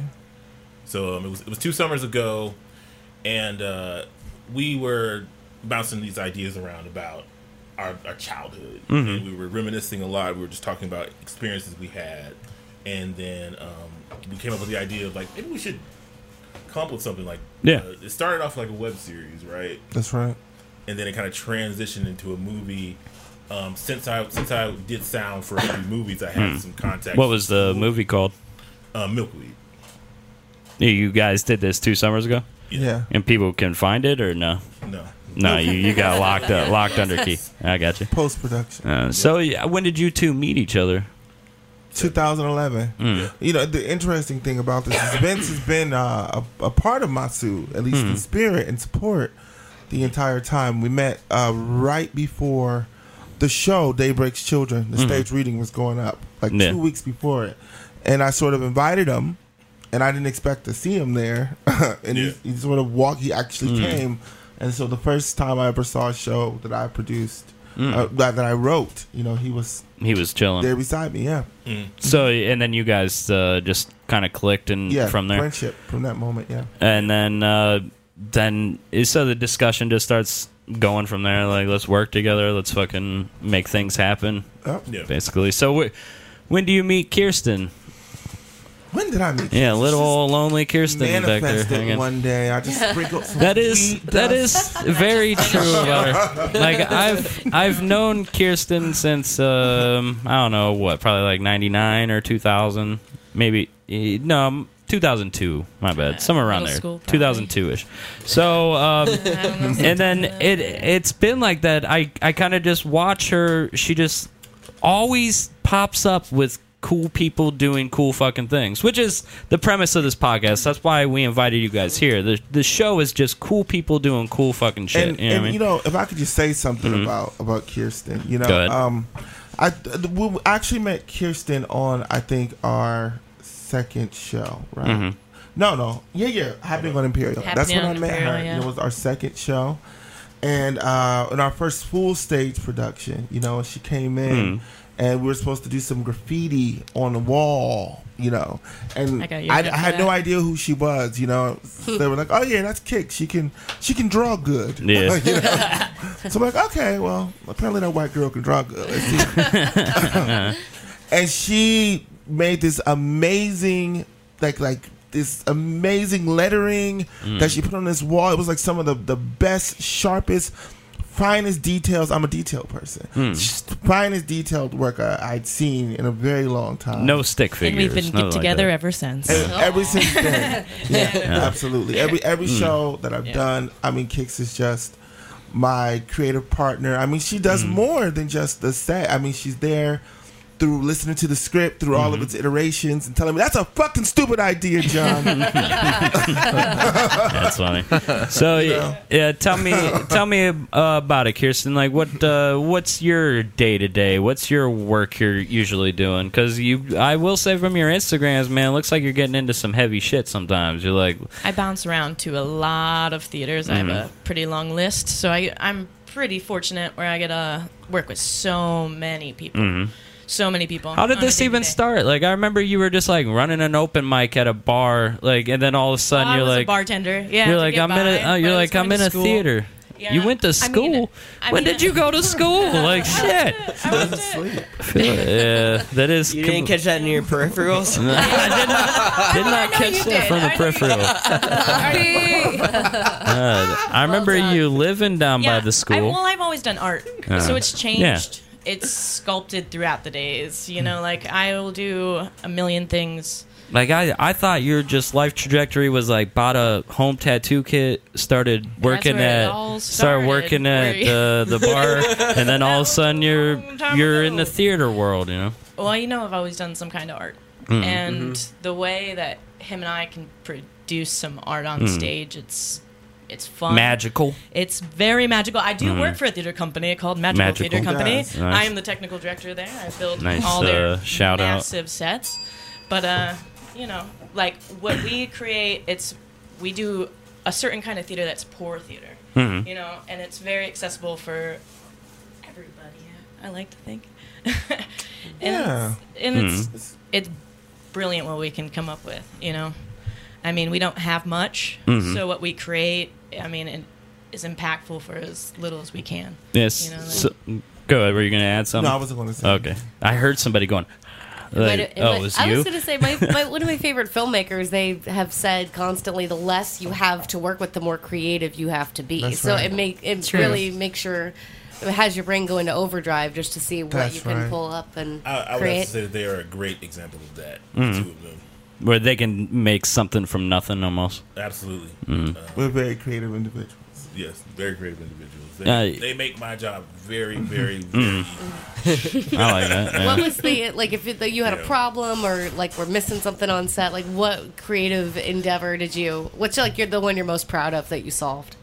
So um, it was it was two summers ago, and uh, we were bouncing these ideas around about our, our childhood, Mhm. and we were reminiscing a lot. We were just talking about experiences we had, and then um, we came up with the idea of like maybe we should come up with something like Yeah. Uh, it started off like a web series, right? That's right. And then it kind of transitioned into a movie. Um, since I since I did sound for a few movies, I had Hmm. some contacts. What was the movie called? Uh, Milkweed. You guys did this two summers ago, Yeah. and people can find it or no? No, No, you, you got locked up, locked under key. I got you. Post production. Uh, so yeah, when did you two meet each other? twenty eleven. Mm. You know, the interesting thing about this is Vince has been uh, a, a part of Matsu, at least Mm. in spirit and support, the entire time. We met uh, right before the show, Daybreak's Children. The Mhm. stage reading was going up, like Yeah. two weeks before it. And I sort of invited him, and I didn't expect to see him there. and Yeah. he, he sort of walked, he actually Mm. came. And so the first time I ever saw a show that I produced, Mm. uh, that, that I wrote, you know, he was He was chilling. there beside me, yeah. Mm. So and then you guys uh, just kind of clicked and Yeah, from there, friendship from that moment, yeah. and then uh, then so the discussion just starts going from there. Like, let's work together. Let's fucking make things happen. Oh. Yeah. Basically. So wh- when do you meet Kirsten? When did I meet you? Yeah, little old lonely Kirsten back there. Manifested hanging. one day. I just sprinkled some That is sweet that dust. is very true about her. Like I've I've known Kirsten since um I don't know what, probably like ninety-nine or two thousand, maybe eh, no two thousand two. My bad, somewhere around Middle there, school, probably. two thousand two ish. So um, and then it it's been like that. I I kind of just watch her. She just always pops up with cool people doing cool fucking things, which is the premise of this podcast. That's why we invited you guys here. The the show is just cool people doing cool fucking shit. And, you know and what I mean? you know, if I could just say something Mhm. about about Kirsten, you know, Go ahead. um, I we actually met Kirsten on I think our second show, right? Mhm. No, no, yeah, yeah, happening on Imperial. Happening That's when on I met Imperial, her. yeah. It was our second show, and uh, in our first full stage production, you know, she came in. Mm. And we were supposed to do some graffiti on the wall, you know. And I got I, you I, for had no that. idea who she was, you know. They were like, "Oh yeah, that's Kick. She can, she can draw good." Yeah. You know? So I'm like, "Okay, well, apparently that white girl can draw good." Let's see. And she made this amazing, like, like this amazing lettering Mm. that she put on this wall. It was like some of the the best, sharpest, finest details. I'm a detail person. Hmm. Just finest detailed work I, I'd seen in a very long time. No stick And figures. we've been nothing like together that. ever since. And ever since then, yeah, absolutely. Every every Mm. show that I've Yeah. done, I mean, Kix is just my creative partner. I mean, she does Mm. more than just the set. I mean, she's there through listening to the script, through all of Mhm. its iterations, and telling me that's a fucking stupid idea, John. That's funny. So yeah, yeah, tell me, tell me uh, about it, Kirsten. Like, what, uh, what's your day to day? What's your work you're usually doing? Because you, I will say from your Instagrams, man, it looks like you're getting into some heavy shit. Sometimes you're like, I bounce around to a lot of theaters. I have Mhm. a pretty long list, so I, I'm pretty fortunate where I get to work with so many people. mhm. So many people. How did on a this even day-to-day. start? Like, I remember you were just like running an open mic at a bar, like, and then all of a sudden Well, I you're was like, a bartender. Yeah, you're to like, get I'm in by, a, uh, but I you're was like, I'm going in to a school. theater. Yeah. You went to I school. mean, I when mean- did you go to school? Like, shit. I was Asleep. Yeah, that is. You didn't com- catch that in your peripherals? I did not, did not know catch you that did. from the I know you peripheral. Uh, I remember done. you living down yeah, by the I, school. well, I've always done art, Uh, so it's changed. yeah. It's sculpted throughout the days. You know, like I will do a million things. Like I, I thought your just life trajectory was like bought a home tattoo kit, started working where it at, all started started, working at where you- uh, the bar, and then all of a sudden you're long time you're in the ago. theater world, you know. Well, you know, I've always done some kind of art, Mm. and the way that him and I can produce some art on Mm. stage, it's it's fun. Magical. It's very magical. I do Mhm. work for a theater company called Magical, Magical. Theater Company. Yes. Nice. I am the technical director there. I build Nice, all their uh, shout out. massive sets. But uh, you know, like what we create, it's we do a certain kind of theater that's poor theater. Mhm. You know, and it's very accessible for everybody. I like to think. and Yeah. it's, and it's Mhm. it's brilliant what we can come up with. You know, I mean, we don't have much, Mhm. so what we create, I mean, it is impactful for as little as we can. Yes. You know, like- so, go ahead. Were you going to add something? No, I wasn't going to say. Okay. I heard somebody going. Like, But it- oh, but it was I you? was going to say, my, my, one of my favorite filmmakers, they have said constantly, the less you have to work with, the more creative you have to be. That's so right. it make it True. really makes sure it has your brain go into overdrive just to see what That's you can right. pull up and I, I would have create. to say that they are a great example of that. Mhm. The two of them. Where they can make something from nothing almost. Absolutely. Mhm. Uh, We're very creative individuals. yes, very creative individuals. They, Uh, they make my job very, very, very easy. I like that. yeah. What was the like if it, you had a Yeah. problem or like we're missing something on set? Like what creative endeavor did you? What's like you're the one you're most proud of that you solved?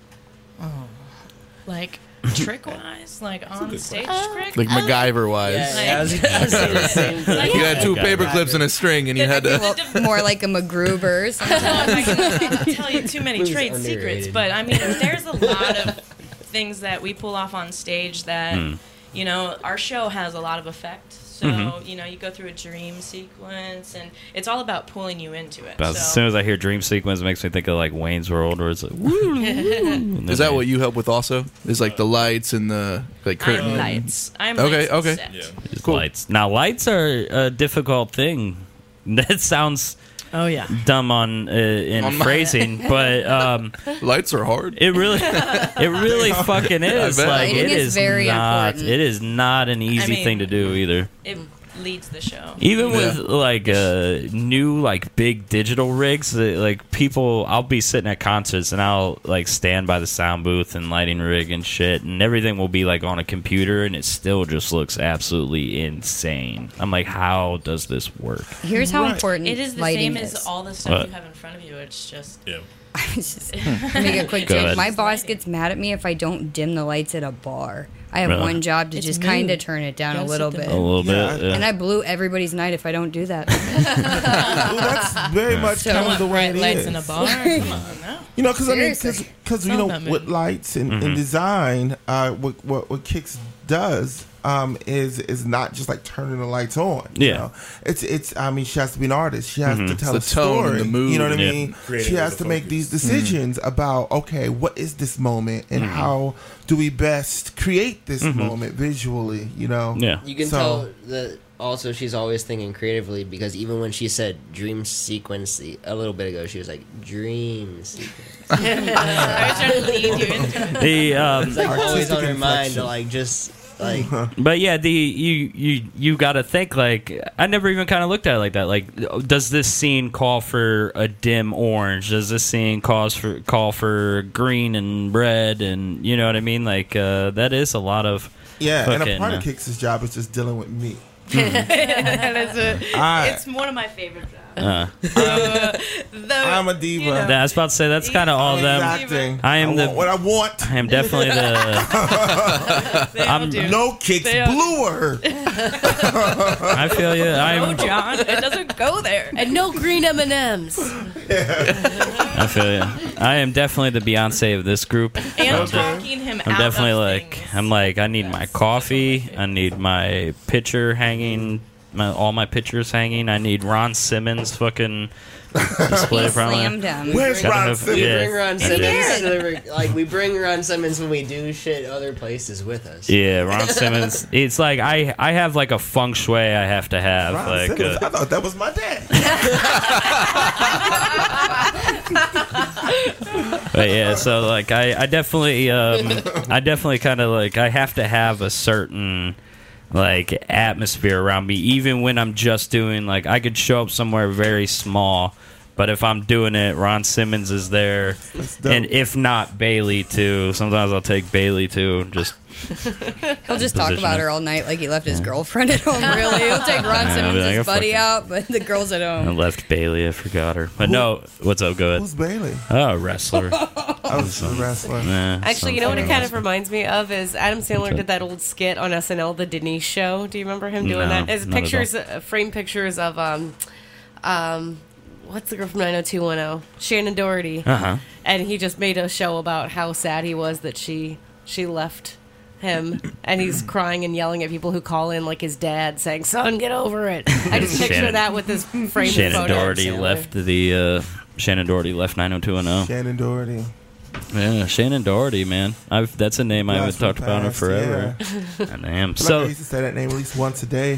Like trick wise, like on stage trick. Like MacGyver wise. Yeah, yeah, I was gonna say the same thing. Like, You had two Okay. paper clips and a string, and you had to. Well, more like a MacGruber or something. I'm not gonna tell you too many Who's trade underrated? secrets, but I mean, there's a lot of things that we pull off on stage that, Mm. you know, our show has a lot of effect. So, Mhm. you know, you go through a dream sequence, and it's all about pulling you into it. But so, as soon as I hear dream sequence, it makes me think of like Wayne's World, where it's like, woo, woo, and Is then that what they- you help with also? Is like the lights and the like curtain? I'm lights. I'm Okay, lights and okay. set. Yeah. just Cool. lights? Now lights are a difficult thing. That sounds Oh yeah. dumb on uh, in On my- phrasing, but um, Lights are hard. it really, it really fucking is. bet. Like Lighting it is is very not. important. It is not an easy mean- thing to do either. It leads the show. Even Yeah. with like uh, new like big digital rigs, uh, like people, I'll be sitting at concerts and I'll like stand by the sound booth and lighting rig and shit, and everything will be like on a computer, and it still just looks absolutely insane. I'm like, how does this work? Here's how Right. important It is the lighting same is. as all the stuff What? you have in front of you. It's just Yeah. I was just make a quick Go joke. ahead. My boss gets mad at me if I don't dim the lights at a bar. I have Really? one job to It's just new. kind of turn it down a Gotta little set the bit. A little Yeah, bit. Yeah. And I blew everybody's night if I don't do that. Well, that's very much So- kind of the way bright it lights is. in a bar. Come on, no. You know, because I mean, Seriously. because you It's know, not that with many. lights and, Mm-hmm. and design, uh, what what what Kix does um, is is not just like turning the lights on. You Yeah. know? it's it's. I mean, she has to be an artist. She has to tell It's a the tone story. and the mood. You know what I Yeah. mean? Creating She with has the to make focus. these decisions about okay, what is this moment and Mm-hmm. how do we best create this moment visually? You know? Yeah. You can So- tell that also she's always thinking creatively because even when she said dream sequence a little bit ago, she was like dream sequence. I was trying to lead you into it. The um, It's like always Artistic on her mind inflection. to like just like But yeah, the you you you got to think like I never even kind of looked at it like that. Like, does this scene call for a dim orange? Does this scene cause for call for green and red? And you know what I mean? Like uh, that is a lot of Yeah, and a fucking, part of uh, Kix's job is just dealing with me. And it's, a, I, it's one of my favorite jobs. Uh, The, I'm a diva. you know, I was about to say that's kind of all of them. Exacting. I am the- want what I want. I am definitely the. they all I'm- do. No Kix They are- bluer. I feel you. No, I'm. John, it doesn't go there. And no green M and M's. I feel you. I am definitely the Beyonce of this group. And I'm de- talking him I'm out definitely of like things. I'm like I need my coffee. I need my picture hanging. My, all my pictures hanging. I need Ron Simmons fucking display He probably. slammed him. Where's Gotta Ron have- Simmons? we Yeah. bring Ron He's Simmons to the, like we bring Ron Simmons when we do shit other places with us. Yeah, Ron Simmons. It's like I I have like a feng shui I have to have. Ron like Simmons, uh, I thought that was my dad. but yeah, so like I I definitely um I definitely kind of like I have to have a certain like atmosphere around me, even when I'm just doing like I could show up somewhere very small, but if I'm doing it, Ron Simmons is there, dope. and if not Bailey too. Sometimes I'll take Bailey too. Just He'll just talk Position about it. her all night like he left his girlfriend at home, really. He'll take Ron Yeah, I'll be Simmons' like, I buddy fucking- out, but the girl's at I home. left Bailey. I forgot her. But no, what's up? Go ahead. Who's Bailey? Oh, wrestler. I was a wrestler. Nah, Actually, you know what it something kind of reminds me of is Adam Sandler What's did that old skit on S N L, the Denise Show. Do you remember him doing No, that? It's not at pictures, uh, framed pictures of um, um, what's the girl from nine oh two one oh? Shannon Doherty. Uh huh. And he just made a show about how sad he was that she she left him, and he's crying and yelling at people who call in, like his dad, saying, "Son, get over it." I just picture Shannon- that with this framed Shannon photo. of Doherty Sandler. left the. Uh, Shannon Doherty left nine oh two one oh. Shannon Doherty. Yeah, Shannon Doherty, man. I've that's a name I haven't Blast from talked about in past, forever. And I am So, I so used to say that name at least once a day.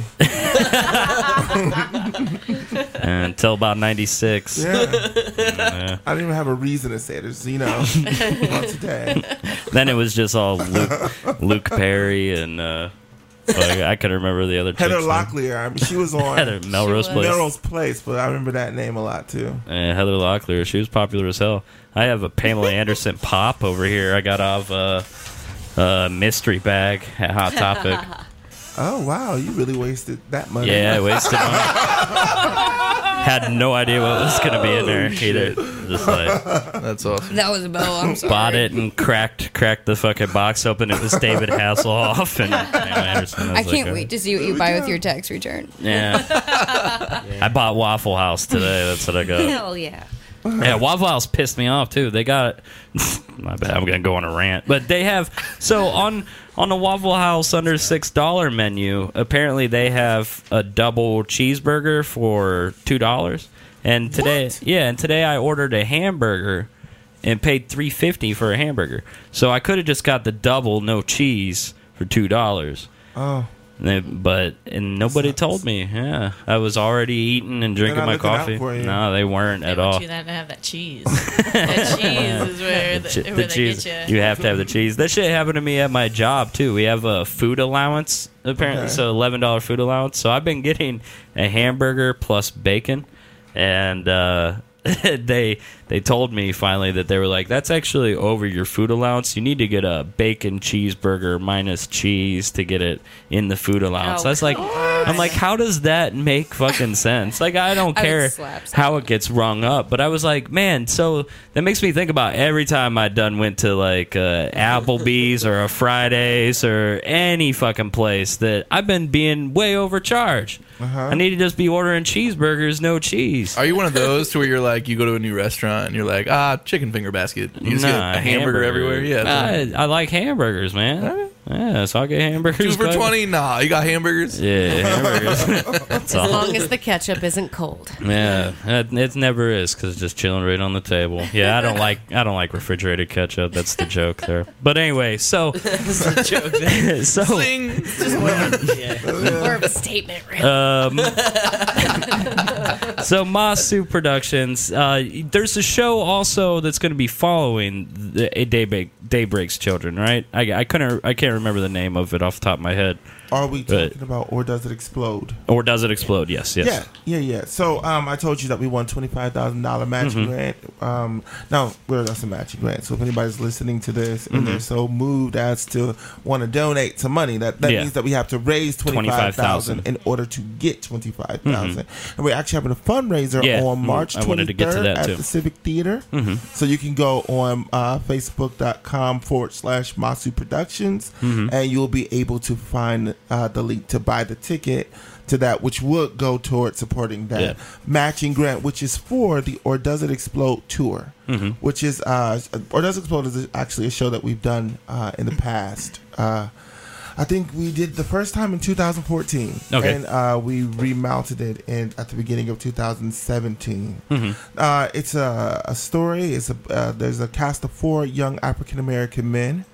until about ninety-six. Yeah. Yeah. I didn't even have a reason to say it. It's, you know, once a day. Then it was just all Luke, Luke Perry and uh, But I, I couldn't remember the other Heather chick's name. Locklear. I mean, she was on Heather Melrose She Place. Melrose Place, but I remember that name a lot too. Yeah, Heather Locklear. She was popular as hell. I have a Pamela Anderson pop over here. I got off a uh, uh, mystery bag at Hot Topic. Oh wow, you really wasted that money. Yeah, I wasted money. Had no idea what was going to be in there either. Just like That's awesome. That was a bow. I'm sorry. bought it and cracked cracked the fucking box open. It was David Hasselhoff and Pamela Anderson. I was can't like, wait to see what you buy with your tax return. Yeah. I bought Waffle House today. That's what I got. Hell yeah. Yeah, Waffle House pissed me off too. They got my bad. I'm gonna go on a rant, but they have so on on the Waffle House under six dollar menu. Apparently, they have a double cheeseburger for two dollars. And today, What? yeah, and today I ordered a hamburger and paid three fifty for a hamburger. So I could have just got the double, no cheese, for two dollars. Oh, They, but and nobody Sucks. told me. Yeah, I was already eating and drinking not my looking out coffee. for you. No, they weren't They at want all. you not to have that cheese. that cheese is where, the, Chi- where the they cheese. get you. You have to have the cheese. That shit happened to me at my job too. We have a food allowance apparently, Okay. so eleven dollar food allowance. So I've been getting a hamburger plus bacon, and uh, they they told me finally that they were like, that's actually over your food allowance. You need to get a bacon cheeseburger minus cheese to get it in the food allowance. Oh, I was like, come on. I'm like, how does that make fucking sense? Like, I don't I would care slap how it gets rung up, but I was like, man, so that makes me think about every time I done went to like uh, Applebee's or a Fridays or any fucking place that I've been being way overcharged. Uh-huh. I need to just be ordering cheeseburgers, no cheese. Are you one of those to where you're like, you go to a new restaurant and you're like, ah, chicken finger basket. You just Nah, get a hamburger, everywhere. Yeah. I, I like hamburgers, man. Yeah, so I'll get hamburgers. Two for but- twenty? Nah, you got hamburgers? Yeah, hamburgers. That's As all. long as the ketchup isn't cold. Yeah, it, it never is because it's just chilling right on the table. Yeah, I don't like I don't like refrigerated ketchup. That's the joke there. But anyway, so That's a joke. There. so Zing. Yeah. More of a statement, really. um, so Masu Productions. Uh, there's a show also that's going to be following the Daybreak Daybreak's Children, right? I, I couldn't I can't remember the name of it off the top of my head. are we But- talking about Or Does It Explode? Or does it explode? Yes, yes. Yeah, yeah, yeah. So um, I told you that we won twenty-five thousand dollars matching Mhm. grant. Um, now, well, that's a matching grant. So if anybody's listening to this and Mhm. they're so moved as to want to donate some money, that, that Yeah. means that we have to raise twenty-five thousand dollars in order to get twenty-five thousand dollars. And we're actually having a fundraiser Yeah, on March I wanted to get to twenty-third that, at too. the Civic Theater. Mhm. So you can go on uh, facebook.com forward slash Masu Productions Mhm. and you'll be able to find uh, the link to buy the ticket to that, which would go towards supporting that Yeah. matching grant, which is for the Or Does It Explode tour, Mhm. which is uh, Or Does It Explode is actually a show that we've done uh, in the past. Uh, I think we did the first time in two thousand fourteen, Okay. and uh, we remounted it in at the beginning of two thousand seventeen. Mhm. Uh, it's a, a story. It's a uh, there's a cast of four young African American men.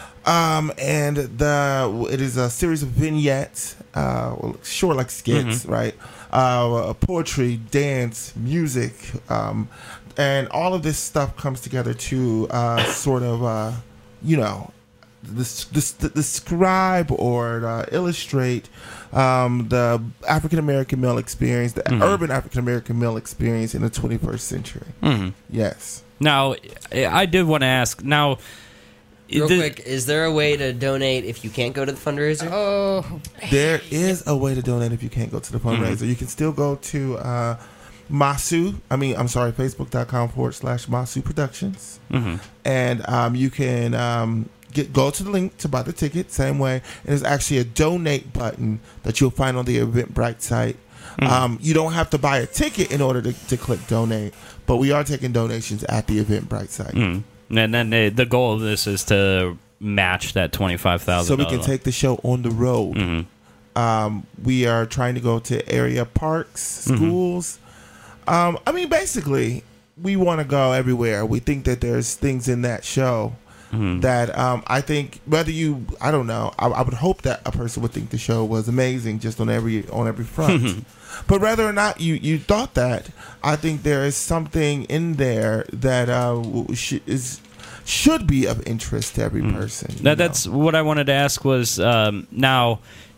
Um, and the it is a series of vignettes, uh, well, short like skits, Mhm. right? Uh, poetry, dance, music, um, and all of this stuff comes together to uh, sort of, uh, you know, this, this, describe or uh, illustrate um, the African American male experience, the Mhm. urban African American male experience in the twenty-first century. Mhm. Yes. Now, I did want to ask. Now, Real the- quick, is there a way to donate if you can't go to the fundraiser? Oh, There is a way to donate if you can't go to the fundraiser. You can still go to uh, Masu. I mean, I'm sorry, facebook.com forward slash Masu Productions. Mhm. And um, you can um, get go to the link to buy the ticket, same way. And there's actually a donate button that you'll find on the Eventbrite site. Mhm. Um, you don't have to buy a ticket in order to, to click donate, but we are taking donations at the Eventbrite site. Mhm. And then the, the goal of this is to match that twenty-five thousand. So we can take the show on the road. Hmm. Um, we are trying to go to area parks, Mhm. schools. Um, I mean, basically, we want to go everywhere. We think that there's things in that show Mhm. that um, I think whether you, I don't know, I, I would hope that a person would think the show was amazing just on every on every front. But whether or not you, you thought that, I think there is something in there that uh, w- sh- is should be of interest to every person. you That, know? that's what I wanted to ask was um, now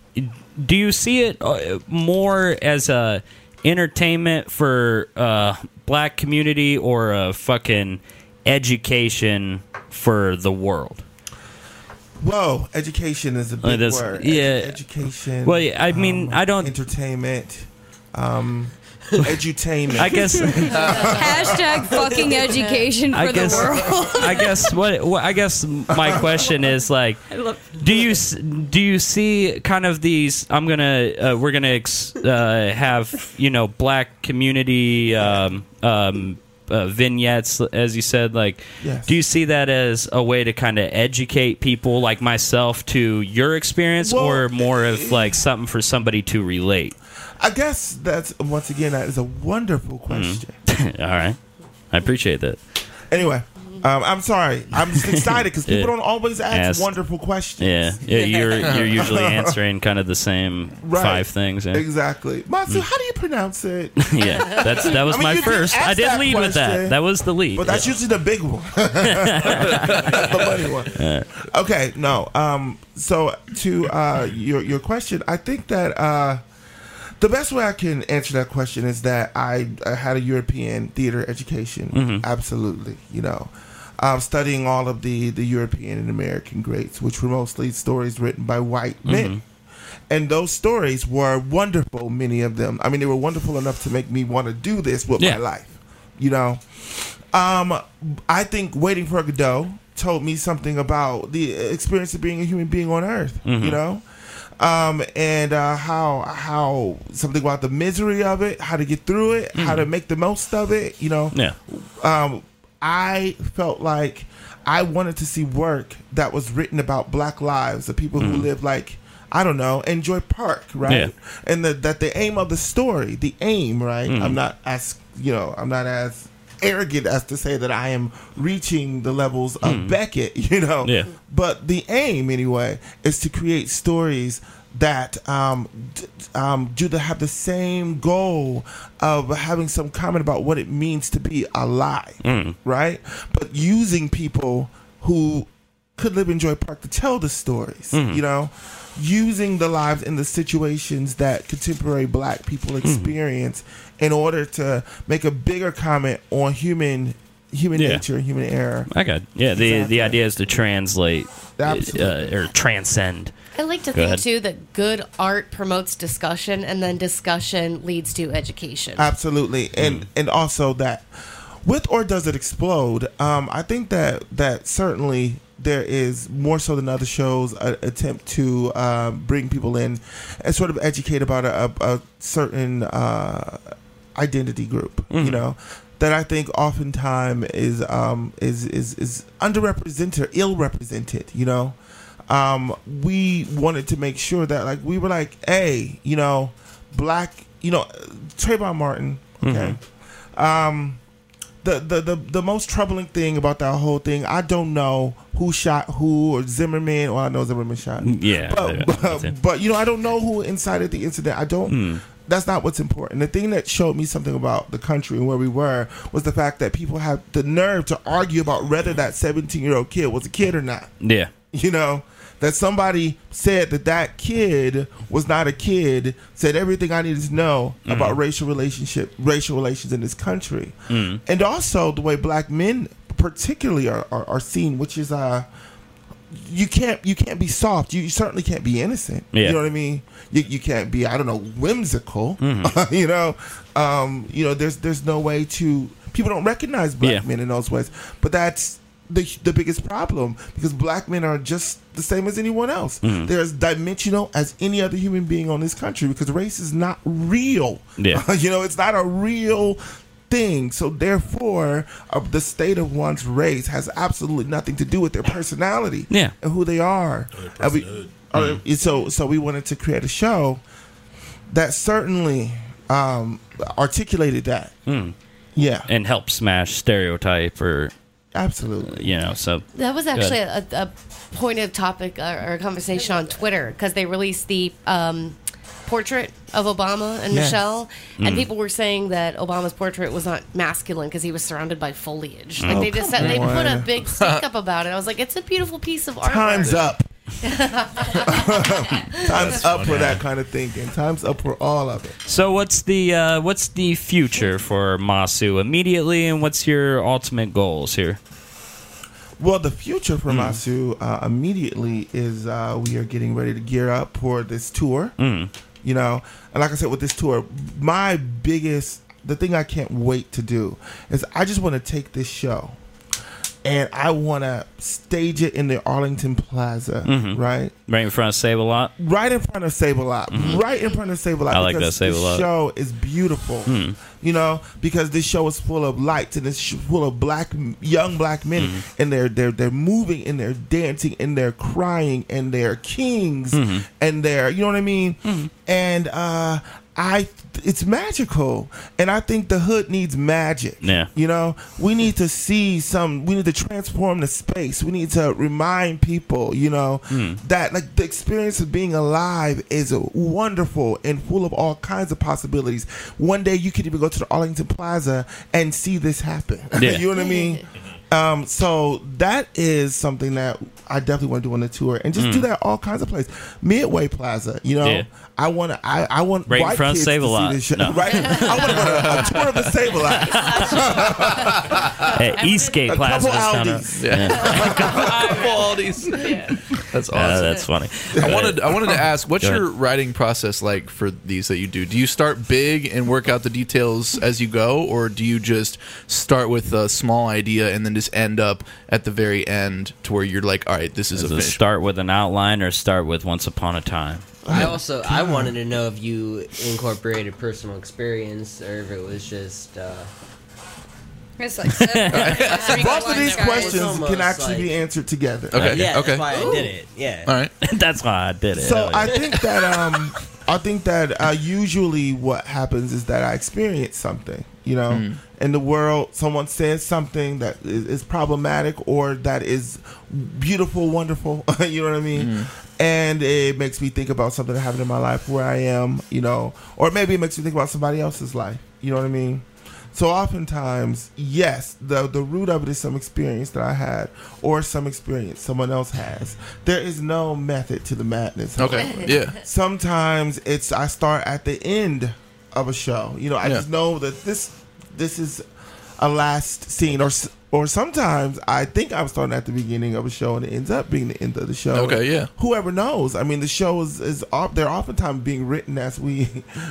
do you see it uh, more as a entertainment for uh, black community or a fucking education for the world? Whoa, education is a Uh, big that's- word. yeah. Edu- education. Well, yeah, I mean, um, I don't- entertainment. Um, edutainment. I guess. Hashtag fucking education for I guess. the world. I guess what, what. I guess my question is like, do you s- do you see kind of these? I'm gonna. Uh, we're gonna ex, uh, have you know black community um, um, uh, vignettes, as you said. Like, Yes. do you see that as a way to kind of educate people like myself to your experience, Well, or more of like something for somebody to relate? I guess that's once again that is a wonderful question. All right, I appreciate that. Anyway, um, I'm sorry. I'm just excited because people Yeah. don't always ask Ask. wonderful questions. Yeah, yeah, you're you're usually answering kind of the same Right. five things. Yeah. Exactly. Matsu, how do you pronounce it? Yeah, that's that was I mean, my you did first. ask I did that lead with question, that. That was the lead. But that's yeah. usually the big one. The funny one. Okay, no. Um, so to uh, your your question, I think that uh, the best way I can answer that question is that I, I had a European theater education. Mhm. Absolutely, you know. Um, studying all of the, the European and American greats, which were mostly stories written by white men. And those stories were wonderful, many of them. I mean, they were wonderful enough to make me want to do this with Yeah. my life, you know. Um, I think Waiting for Godot told me something about the experience of being a human being on Earth, Mhm. you know, um, and uh, how how something about the misery of it, how to get through it, how to make the most of it, you know. Yeah. Um, I felt like I wanted to see work that was written about Black lives, the people who Mhm. live like, I don't know, in Joy Park, right? Yeah. And the, that the aim of the story, the aim, right? Mhm. I'm not as, you know, I'm not as arrogant as to say that I am reaching the levels of Mhm. Beckett, you know. Yeah. But the aim, anyway, is to create stories that um, d- um, do the, have the same goal of having some comment about what it means to be alive, Mm. right? But using people who could live in Joy Park to tell the stories, Mhm. you know, using the lives and the situations that contemporary Black people experience in order to make a bigger comment on human human Yeah. nature and human error. I got. Yeah. The Exactly. the idea is to translate uh, Absolutely. or transcend. I like to Go think ahead. too that good art promotes discussion, and then discussion leads to education. Absolutely, and and also that with Or Does It Explode? Um, I think that that certainly there is more so than other shows an attempt to uh, bring people in and sort of educate about a, a, a certain uh, identity group. You Mhm. know. That I think oftentimes is um, is is is underrepresented, ill represented. You know, um, we wanted to make sure that like we were like, hey, you know, Black, you know, Trayvon Martin. Okay, um, the, the the the most troubling thing about that whole thing, I don't know who shot who or Zimmerman. Well, I know Zimmerman shot. Yeah. But, yeah, but, but, you know, I don't know who incited the incident. I don't. Mm. That's not what's important. The thing that showed me something about the country and where we were was the fact that people have the nerve to argue about whether that seventeen-year-old kid was a kid or not. Yeah. You know, that somebody said that that kid was not a kid, said everything I needed to know Mhm. about racial relationship, racial relations in this country. Mm. And also the way Black men particularly are, are, are seen, which is uh you can't you can't be soft. You, you certainly can't be innocent. Yeah. You know what I mean? You, you can't be I don't know whimsical. Mhm. you know, um, you know. There's there's no way to people don't recognize Black Yeah. men in those ways. But that's the the biggest problem because Black men are just the same as anyone else. Mhm. They're as dimensional as any other human being on this country because race is not real. Yeah. you know, it's not a real thing. So therefore, uh, the state of one's race has absolutely nothing to do with their personality Yeah. and who they are. Their And we- personhood. uh, so so we wanted to create a show that certainly um, articulated that. Mm. Yeah, And help smash stereotype or absolutely. you know. So That was actually a, a point of topic uh, or a conversation on Twitter because they released the um, portrait of Obama and Yes. Michelle, and Mm. people were saying that Obama's portrait was not masculine because he was surrounded by foliage. Like Oh, they just come said, they put a on. big stick up about it. I was like, it's a beautiful piece of art. Time's up. Time's up for that kind of thinking. Time's up for all of it. So what's the uh, what's the future for Masu immediately, and what's your ultimate goals here? Well, the future for mm. Masu uh, immediately is uh, we are getting ready to gear up for this tour. Mm. You know, and like I said, with this tour, my biggest, the thing I can't wait to do is I just want to take this show and I want to stage it in the Arlington Plaza, mm-hmm. right? Right in front of Save-A-Lot? Right in front of Save-A-Lot. Mm-hmm. Right in front of Save-A-Lot. I like that Save-A-Lot. This show is beautiful, mm. you know, because this show is full of lights and it's full of black, young black men, mm. and they're they're they're moving and they're dancing and they're crying and they're kings mm-hmm. and they're, you know what I mean? Mm-hmm. And uh, I, it's magical, and I think the hood needs magic. Yeah, you know, we need to see some. We need to transform the space. We need to remind people, you know, mm. that like the experience of being alive is wonderful and full of all kinds of possibilities. One day you could even go to the Arlington Plaza and see this happen. Yeah. You know what I mean? Um, so that is something that I definitely want to do on the tour, and just mm. do that all kinds of places. Midway Plaza, you know, yeah. I want to. I, I want right white in front kids of Save-A-Lot. to see this No. show. Right, I want to go to a tour of the Save-A-Lot. Hey, Eastgate a Plaza. couple Is Aldis. yeah. a couple Aldis. That's awesome. Uh, that's funny. I wanted I wanted to ask, what's Go your ahead. writing process like for these that you do? Do you start big and work out the details as you go, or do you just start with a small idea and then just end up at the very end to where you're like, all right, this is Does a it finish? start with an outline or start with Once Upon a Time? I also I wanted to know if you incorporated personal experience or if it was just. Uh, It's like seven, Both of these It's questions almost can actually like- be answered together. Okay. yeah, okay. that's why I did it. Yeah. All right. That's why I did it. So Hell yeah. I think that um, I think that uh, usually what happens is that I experience something, you know, Mm. in the world. Someone says something that is, is problematic or that is beautiful, wonderful. You know what I mean? Mm. And it makes me think about something that happened in my life where I am, you know, or maybe it makes me think about somebody else's life. You know what I mean? So oftentimes, yes, the the root of it is some experience that I had or some experience someone else has. There is no method to the madness. Okay. however. Yeah. Sometimes it's I start at the end of a show. You know, I Yeah. just know that this this is a last scene, or s- or sometimes I think I'm starting at the beginning of a show and it ends up being the end of the show. Okay, yeah. Whoever knows? I mean, the show is is off, they're oftentimes being written as we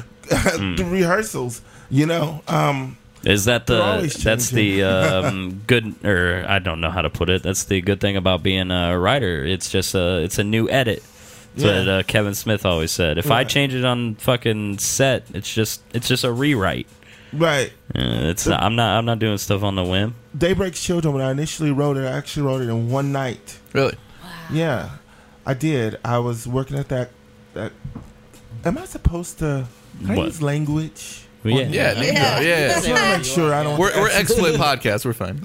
the rehearsals. You know. Um, Is that They're the always that's the um, good, or I don't know how to put it. That's the good thing about being a writer. It's just a it's a new edit. That's Yeah. what uh, Kevin Smith always said. If I Right. change it on fucking set, it's just it's just a rewrite. Right. Uh, it's not, I'm not I'm not doing stuff on the whim. Daybreak's Children, when I initially wrote it, I actually wrote it in one night. Really? Yeah, I did. I was working at that. That. Am I supposed to? Can I What? use language? Yeah. On- Yeah. Yeah. Yeah. I just want to make sure I don't. We're we're explicit podcast. We're fine.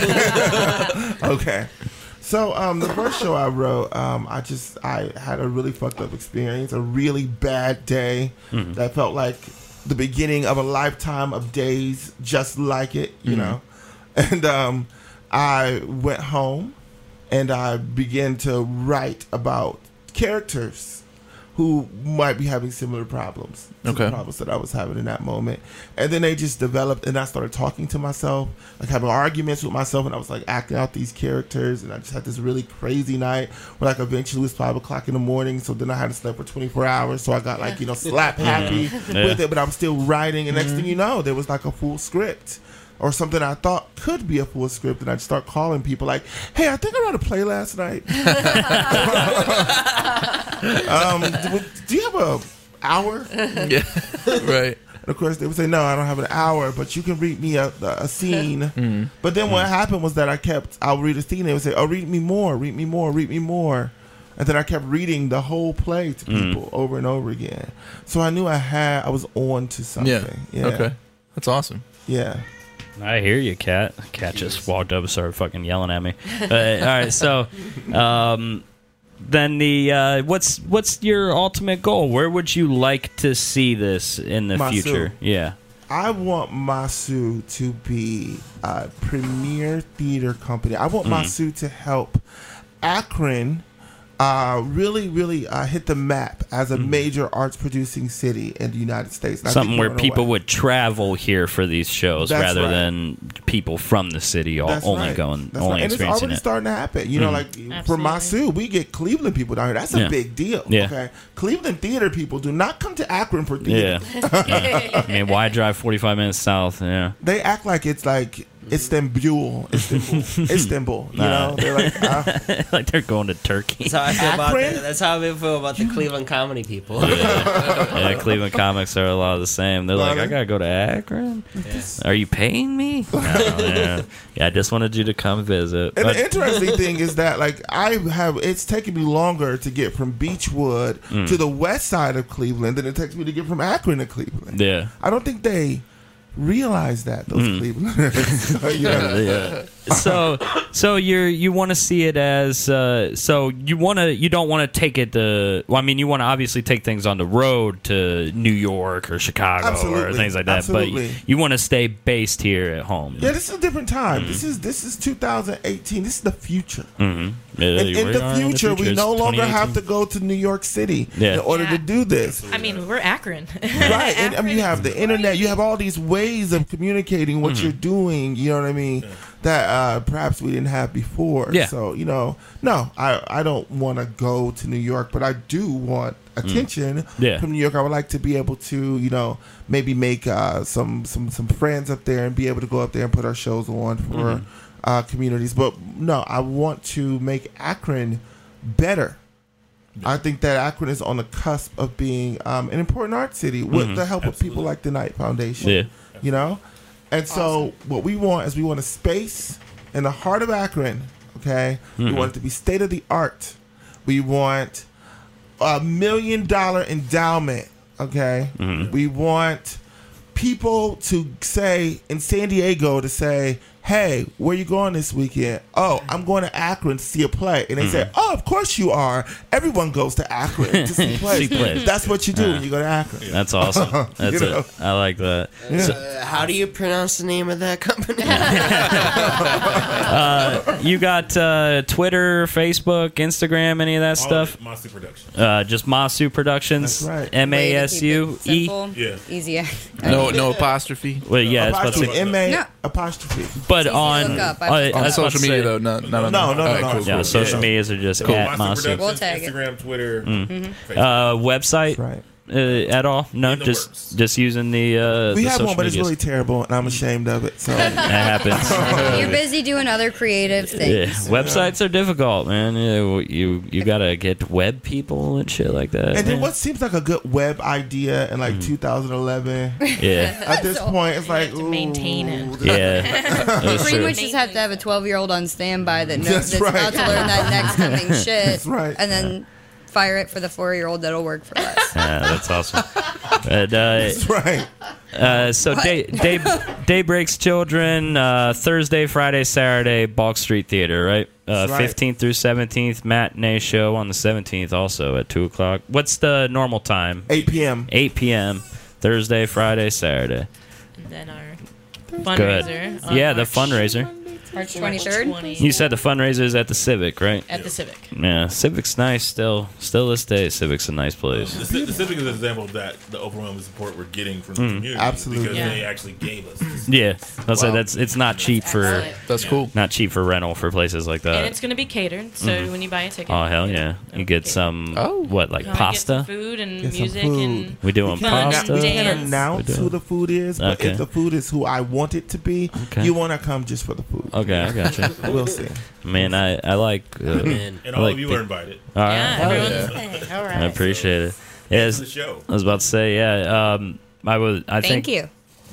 Okay. So um, the first show I wrote, um, I just I had a really fucked up experience, a really bad day Mhm. that felt like the beginning of a lifetime of days just like it, you Mhm. know. And um, I went home and I began to write about characters who might be having similar problems to Okay. the problems that I was having in that moment. And then they just developed, and I started talking to myself, like having arguments with myself, and I was like acting out these characters, and I just had this really crazy night where like eventually it was five o'clock in the morning, so then I had to sleep for twenty-four hours, so I got like, you know, slap happy Yeah. with it, but I'm still writing, and next thing you know, there was like a full script. Or something I thought could be a full script, and I'd start calling people like, "Hey, I think I wrote a play last night. um, do, do you have a hour?" Yeah. Right. And of course, they would say, "No, I don't have an hour, but you can read me a, a scene." Mm. But then what happened was that I kept, I'll read a scene, and they would say, "Oh, read me more, read me more, read me more." And then I kept reading the whole play to people over and over again. So I knew I had, I was on to something. Yeah. Yeah. Okay. That's awesome. Yeah. I hear you, Cat. Cat just walked up and started fucking yelling at me. Uh, all right, so um, then the uh, what's what's your ultimate goal? Where would you like to see this in the Masu. future? Yeah. I want Masu to be a premier theater company. I want Mm. Masu to help Akron uh, really, really uh, hit the map as a major arts producing city in the United States. And I Something think where we're on our people way. would travel here for these shows That's rather right. than people from the city all, That's only right. going, That's only right. And it's experiencing already it. starting to happen. You know, like for Absolutely. Masu, we get Cleveland people down here. That's a Yeah. big deal. Yeah. Okay, Cleveland theater people do not come to Akron for theater. Yeah. Yeah. I mean, why drive forty-five minutes south? Yeah. They act like it's like Istanbul, Istanbul, Istanbul. You Nah. know, they're like, uh, Like they're going to Turkey. That's how I feel about Akron? the, that's how I feel about the Cleveland comedy people. Yeah, Cleveland comics are a lot of the same. They're like, Are I they? gotta go to Akron. Are you paying me? No, yeah. yeah, I just wanted you to come visit. and But- the interesting thing is that like I have, it's taken me longer to get from Beechwood Mm. to the west side of Cleveland than it takes me to get from Akron to Cleveland. yeah. I don't think they realize that those Mm. Clevelanders. you know? yeah. So, so you're you want to see it as uh, so you want to you don't want to take it to. Well, I mean, you want to obviously take things on the road to New York or Chicago or Absolutely. things like that. Absolutely. But you want to stay based here at home. Yeah, this is a different Mm. time. This is this is two thousand eighteen. This is the future. Mm-hmm. Yeah, And you in really the are future, we It's no longer have twenty to eighteen. go to New York City Yeah. in order to Yeah. do this. I mean, we're Akron. Right, and I mean, you have the internet. You have all these ways of communicating what Mm-hmm. you're doing. You know what I mean? That uh, perhaps we didn't have before. Yeah. So you know, no, I I don't want to go to New York, but I do want attention Mm. Yeah. from New York. I would like to be able to, you know, maybe make uh, some some some friends up there and be able to go up there and put our shows on for Mm-hmm. uh, communities. But no, I want to make Akron better. I think that Akron is on the cusp of being um, an important art city with the help of people like the Knight Foundation. Yeah. You know? And so what we want is we want a space in the heart of Akron, okay? We want it to be state of the art. We want a million dollar endowment, okay? We want people to say in San Diego to say, hey, where you going this weekend? Oh, I'm going to Akron to see a play. And they say, oh, of course you are. Everyone goes to Akron to see plays. See plays. That's what you do when you go to Akron. That's awesome. That's You know? it. I like that. So, Uh, how do you pronounce the name of that company? you got uh, Twitter, Facebook, Instagram, any of that All stuff? of it, Monster Productions. Uh, just Masu Productions. That's right. M Way A to S keep U it E. simple, Yeah. Easy. No, no apostrophe. Well, yeah, it's about to Apostrophe. say, M A Yeah. apostrophe. but easy to on look up. I- uh, On I On was about social to media say- though, not not on. No, the, no, no, Alright, no. cool, Yeah, cool. social Yeah. medias are just Cool. at Monster Masu. Productions, We'll tag it. Instagram, Twitter, Facebook. Uh, website That's right. uh, at all? No, In the just works. just using the. Uh, We the have social one, but it's medias. really terrible, and I'm ashamed of it. So That happens. You're busy doing other creative Yeah, things. websites are difficult, man. You you, you gotta get web people and shit like that. And then man. what seems like a good web idea in like two thousand eleven, Yeah, at this point, it's like, to maintain it. ooh, yeah. That's You pretty true. much just have to have a twelve year old on standby that knows That's that's, right. about to learn that next coming shit. That's right. And then fire it for the four year old that'll work for us. Yeah, that's awesome. And, uh, That's right. uh, so day, day Daybreak's Children, uh, Thursday, Friday, Saturday, Balk Street Theater, right? Uh, That's right. fifteenth through seventeenth, matinee show on the seventeenth, also at two o'clock. What's the normal time? eight p.m. eight p.m. Thursday, Friday, Saturday. And then our Good. fundraiser. on Yeah, the March fundraiser. March twenty-third. twentieth You said the fundraiser is at the Civic, right? at the Civic. Yeah, Civic's nice still. Still this day, Civic's a nice place. The, Ci- the Civic is an example of that, the overwhelming support we're getting from the community. absolutely. Because Yeah. they actually gave us this. Yeah, I'll say Wow. that's it's not cheap for Excellent. That's cool. not cheap for rental for places like And that. it's going to be catered, so when you buy a ticket. Oh hell yeah! it'll You be get catered. some Oh. what like Come and get some pasta? food and Get some music food. and We doing Fun. pasta? We can't Dance. announce We do. who the food is, but Okay. if the food is who I want it to be, Okay. you want to come just for the food. Okay, I got you. We'll see. Man, I I like. Uh, Man. And I all like of you the- are invited all right. yeah, Hell everyone's All I right. appreciate it. to Yes, the show. I was about to say yeah. Um, I was. I Thank think you.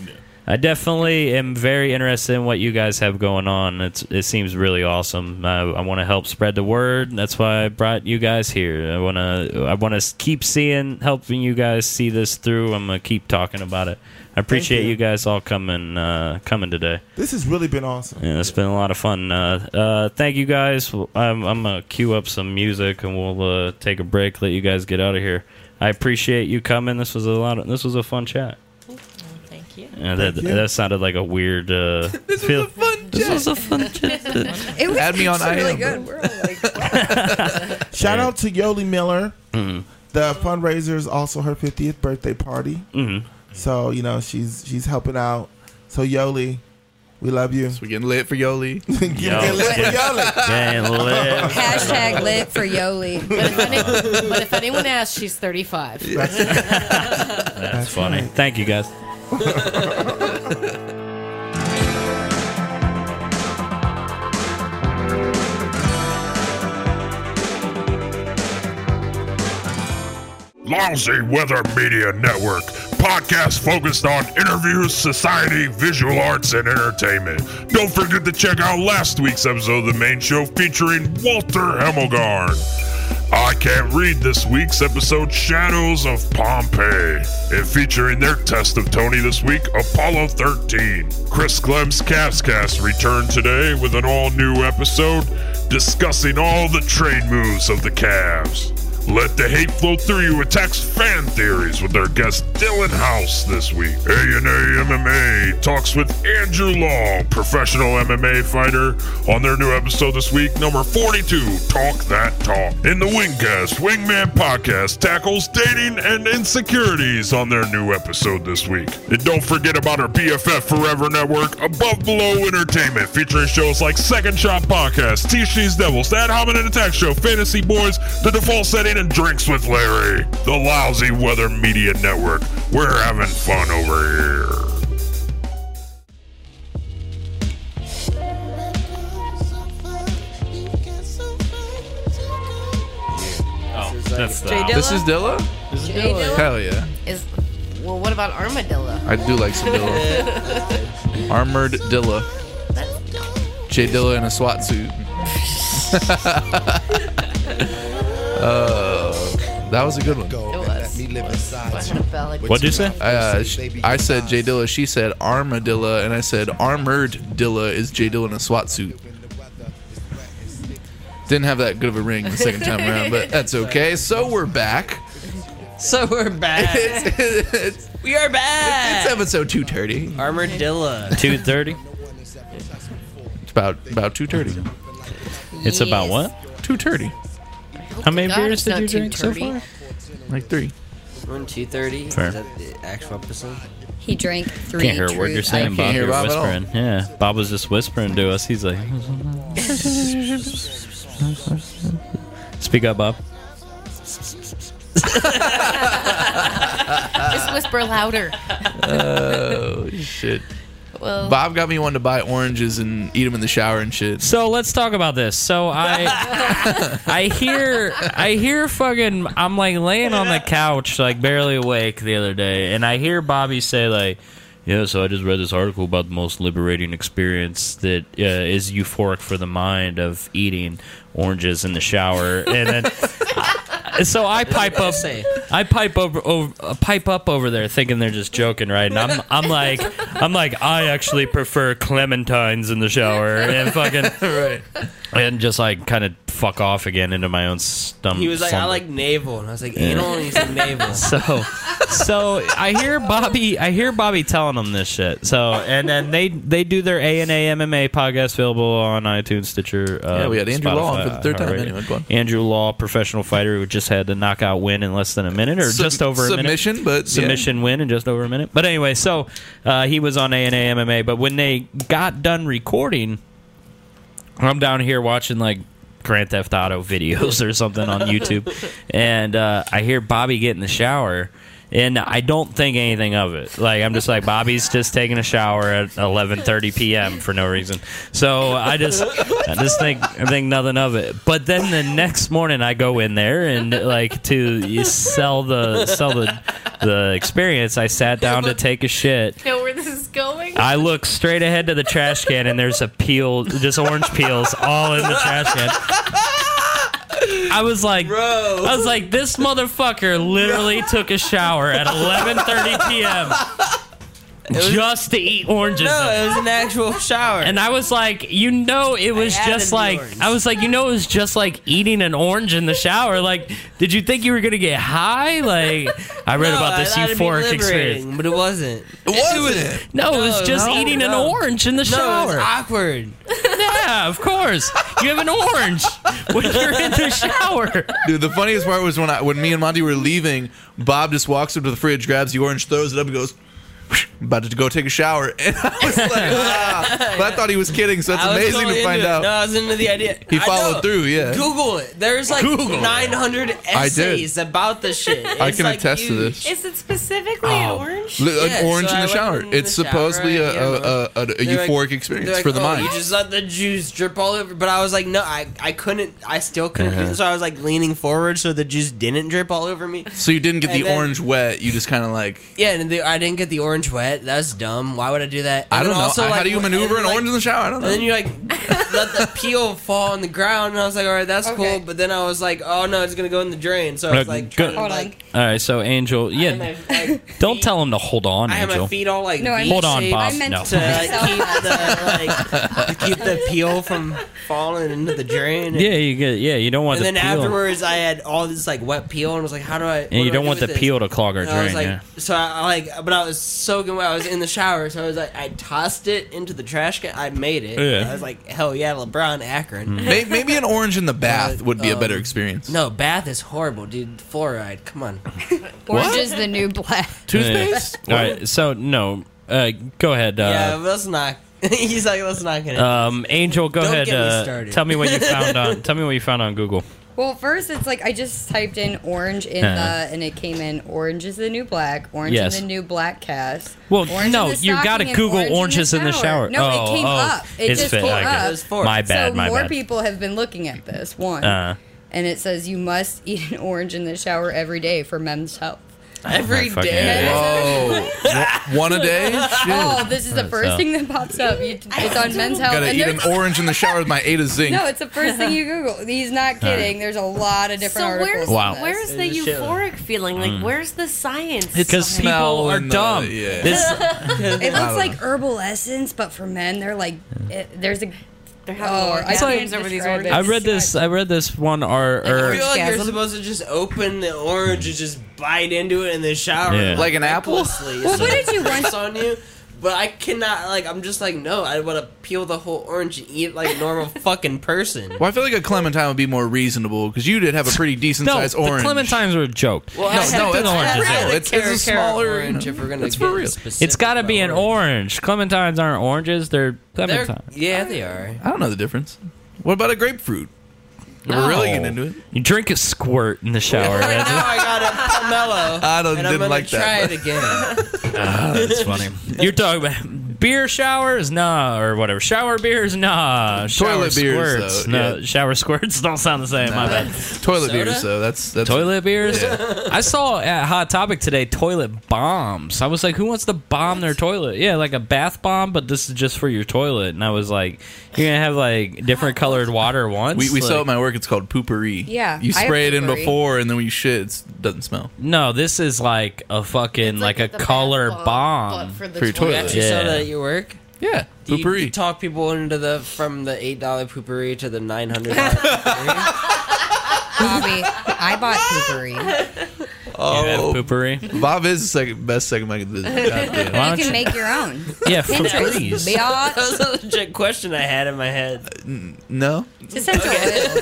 I definitely am very interested in what you guys have going on. It's it seems really awesome. I, I want to help spread the word. That's why I brought you guys here. I want to I want to keep seeing, helping you guys see this through. I'm gonna keep talking about it. I appreciate you. you. guys all coming uh, coming today. This has really been awesome. Yeah, it's been a lot of fun. Uh, uh, thank you guys. I'm, I'm gonna cue up some music and we'll uh, take a break. Let you guys get out of here. I appreciate you coming. This was a lot. Of, this was a fun chat. Thank you. Yeah, that, Thank you. that sounded like a weird. Uh, this was a fun This chat. was a fun chat. It was Add me on actually really I am, good. We're all like, Shout Yeah. out to Yoli Miller. Mhm. The fundraiser is also her fiftieth birthday party. Mhm. So, you know, she's she's helping out. So, Yoli, we love you. We getting lit for Yoli. Get Yo. lit for Yoli. Getting lit. Hashtag lit for Yoli. But if, any, but if anyone asks, she's thirty-five. That's funny. right. Thank you, guys. Lousy Weather Media Network, podcast focused on interviews, society, visual arts, and entertainment. Don't forget to check out last week's episode of the main show featuring Walter Hemmelgarn. I Can't Read this week's episode, Shadows of Pompeii, and featuring their test of Tony this week, Apollo thirteen. Chris Clem's Cavscast returned today with an all-new episode discussing all the trade moves of the Cavs. Let the hate flow through you attacks fan theories with our guest Dylan House this week. A and A M M A talks with Andrew Long, professional M M A fighter, on their new episode this week, number forty-two, Talk That Talk. In the Wingcast, Wingman Podcast tackles dating and insecurities on their new episode this week. And don't forget about our B F F Forever Network, Above Below Entertainment, featuring shows like Second Shot Podcast, T-She's Devils, That Hominid Attack Show, Fantasy Boys, The Default Setting, and Drinks with Larry. The Lousy Weather Media Network. We're having fun over here. Oh, that's the Jay Dilla? This is Dilla? Jay Dilla Hell yeah. is. Well, what about Armadillo? I do like some Dilla. Armored Dilla. Jay Dilla in a SWAT suit. Uh, that was a good one. It was. I had a ballad. What'd you say? Uh, sh- I said Jay Dilla. She said Armadilla, and I said Armored Dilla is Jay Dilla in a SWAT suit. Didn't have that good of a ring the second time around, but that's okay. So we're back. So we're back. It's, it's, we are back. it's episode two thirty. Armadilla. two thirty? It's about about two thirty. It's about what? Two thirty. How many God, beers it's did not you drink so two thirty. far? Like three. We're in two thirty. Is Fair. that the actual episode? He drank three. Can't hear a word you're truths. saying, can't Bob. hear You're Bob at all. whispering. Yeah, Bob was just whispering to us. He's like, speak up, Bob. Just whisper louder. Oh shit. Well, Bob got me one to buy oranges and eat them in the shower and shit. So let's talk about this. So I, I hear, I hear fucking. I'm like laying on the couch, like barely awake the other day, and I hear Bobby say like, "Yeah, so I just read this article about the most liberating experience that uh, is euphoric for the mind of eating oranges in the shower," and then. So I pipe up, say? I pipe over, over, uh, pipe up over there, thinking they're just joking, right? And I'm, I'm like, I'm like, I actually prefer clementines in the shower, and fucking, right, and just like kind of fuck off again into my own stomach. He was like, I like navel, and I was like, anal, and he said navel. So, so I hear Bobby, I hear Bobby telling them this shit. So, and then they they do their A and A M M A podcast available on iTunes, Stitcher. Uh, Yeah, we had Andrew Law on for the third time. iHeartRadio. Anyway, go on. Andrew Law, professional fighter who just had a knockout win in less than a minute, or Sub- just over a submission, minute. but yeah. submission win in just over a minute. But anyway, so uh, he was on A and A M M A. But when they got done recording, I'm down here watching like Grand Theft Auto videos or something on YouTube, and uh, I hear Bobby get in the shower. And I don't think anything of it. Like, I'm just like, Bobby's just taking a shower at eleven thirty p.m. for no reason. So I just, I just think, I think nothing of it. But then the next morning, I go in there and like to sell the sell the the experience. I sat down to take a shit. know where this is going? I look straight ahead to the trash can, and there's a peel, just orange peels, all in the trash can. I was like, Bro. I was like, this motherfucker literally took a shower at eleven thirty p.m. just to eat oranges. No, in. it was an actual shower. And I was like, you know, it was I added just the like, orange. I was like, you know, it was just like eating an orange in the shower. Like, did you think you were going to get high? Like, I read No, about I this thought it'd be euphoric liberating, experience. but it wasn't. It wasn't. No, it was No, just no, eating an no. orange in the No, it was shower. awkward. Yeah, of course. You have an orange when you're in the shower. Dude, the funniest part was when I when me and Monty were leaving, Bob just walks up to the fridge, grabs the orange, throws it up, and goes, about to go take a shower. And I was like, ah. But I thought he was kidding, so it's I was amazing totally to find into it. out. No, I was into the idea. He I followed know. through, yeah. Google it. There's like Google it. nine hundred I did. essays about the shit. I It's, can like, attest to huge. this. Is it specifically an orange? Li- Yeah, an orange so in I the went shower. in the It's shower, supposedly right? a, Yeah, a, a, a, a They're like- euphoric experience They're like, for the oh, mind. You just let the juice drip all over. But I was like, no, I, I couldn't. I still couldn't. Uh-huh. do it. So I was like leaning forward so the juice didn't drip all over me. So you didn't get And the then- orange wet. You just kind of like, Yeah, and the, I didn't get the orange wet. That's dumb. Why would I do that? And I don't then know. also, How like, do you and maneuver then, an like, orange in the shower? I don't know. And then you like let the peel fall on the ground, and I was like, all right, that's Okay. cool. But then I was like, oh no, it's gonna go in the drain. So I was Uh, like, go- trying to, Hold like, on. All right, so Angel, I yeah, had my, like, don't feet- tell him to hold on, I had my Angel. feet all like No, I V Hold on, shaped Bob. I meant No. to like keep the like to keep the peel from falling into the drain. Yeah, you get. Yeah, you don't want And the then peel. afterwards, I had all this like wet peel, and I was like, "How do I?" and you don't want the peel to clog our And I was drain. like, yeah. so I, I like, but I was soaking wet. I was in the shower, so I was like, I tossed it into the trash can. I made it. Yeah. I was like, hell yeah, LeBron Akron. May- maybe an orange in the bath Uh, would be a um, better experience. No, bath is horrible, dude. Fluoride, come on. Orange is the new black. Toothpaste? All right, so no, uh, go ahead. yeah, Uh, but let's not. He's like, let's not get it. um, Angel, go Don't ahead. get me Uh, started. tell me what you found on. Tell me what you found on Google. Well, first it's like I just typed in orange in Uh-huh. the, and it came in orange is the new black, orange Yes. is the new black cast. Well, orange no, in the you gotta stocking, and Google orange oranges in the shower. No, Oh, it came oh, up. It it's just fit- came I get up. it. It was four. My bad, so my more bad. people have been looking at this one, Uh, and it says you must eat an orange in the shower every day for men's health. Every my fucking day. Whoa. One a day? Shit. Oh, this is the That's first so- thing that pops up. You, it's on men's health. Gotta and eat there's- an orange in the shower with my A to zinc. No, it's the first thing you Google. He's not kidding. There's a lot of different So articles. where's on Wow. this. where's the There's a shitload. euphoric feeling? Like, where's the science? because smell people are and the- dumb. yeah. This, It looks don't like herbal essence, but for men, they're like, it, there's a. They're having Oh, more I orgasms can't over these describe oranges. it. I read this. I read this one. Or, I or feel like you're Orgasm. supposed to just open the orange and just bite into it in the shower, Yeah. Like an apple? recklessly. Well, what did you want? It's on you. But I cannot, like, I'm just like, no, I want to peel the whole orange and eat it like a normal fucking person. Well, I feel like a clementine would be more reasonable because you did have a pretty decent no, sized the orange. clementines are a joke. Well, No, I no, have it's to- I have for to real. have It's- the it's a Cara smaller- Cara orange if we're gonna it's get for real. specific It's got to be about an orange. Clementines aren't oranges; they're They're, clementines. yeah, they are. I don't know the difference. What about a grapefruit? We're really getting into it. You drink a squirt in the shower. Right That's, now I got a pomelo. I don't- and I'm didn't gonna like that, try but- it again. ah, that's funny. You're talking about beer showers, nah, or whatever. Shower beers, nah. Shower Toilet beers, squirts, though, no. yeah. Shower squirts don't sound the same. My bad. Toilet Soda? beers, though. That's that's Toilet beers. I saw at Hot Topic today toilet bombs. I was like, who wants to bomb their toilet? Yeah, like a bath bomb, but this is just for your toilet. And I was like, you're gonna have like different colored water once. We, we like, sell at my work. It's called poopery. Yeah, you I have spray it in poopery. before, and then when you shit, it doesn't smell. No, this is like a fucking It's like, with a the color bath bomb. but for, the For your toilet. toilet. Actually, Yeah. saw that at your work. Yeah, Do you, poopery. you talk people into the from the eight dollar poopery to the nine hundred dollar poopery? Bobby, I bought poopery. You have oh, poopery. Bob is the second best second mic in the business. Goddamn. Why You don't can you- make your own. Yeah, for Pinterest, please. That biatch. was a legit question I had in my head. No, Essential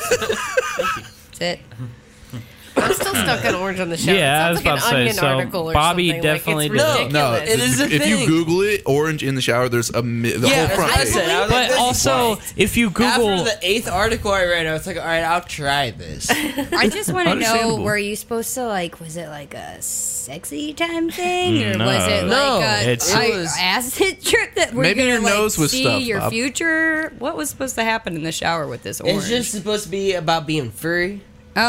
oils. That's it. I'm still stuck on orange on the show. Yeah, I It was sounds like about an to onion say, so article or Bobby something. definitely like, it's did. no. ridiculous. It is a if thing. you Google it, orange in the shower, there's a mi- the Yeah, whole that's front what I page. said. I was like, But this is also, why. if you Google, After the eighth article I read, I was like, all right, I'll try this. I just want to know, Understandable. were you supposed to like? Was it like a sexy time thing, or No. was it No, like a, it's- a It was- acid trip that we're Maybe gonna your like, nose was see stuffed, your Bob. future? What was supposed to happen in the shower with this orange? It's just supposed to be about being free.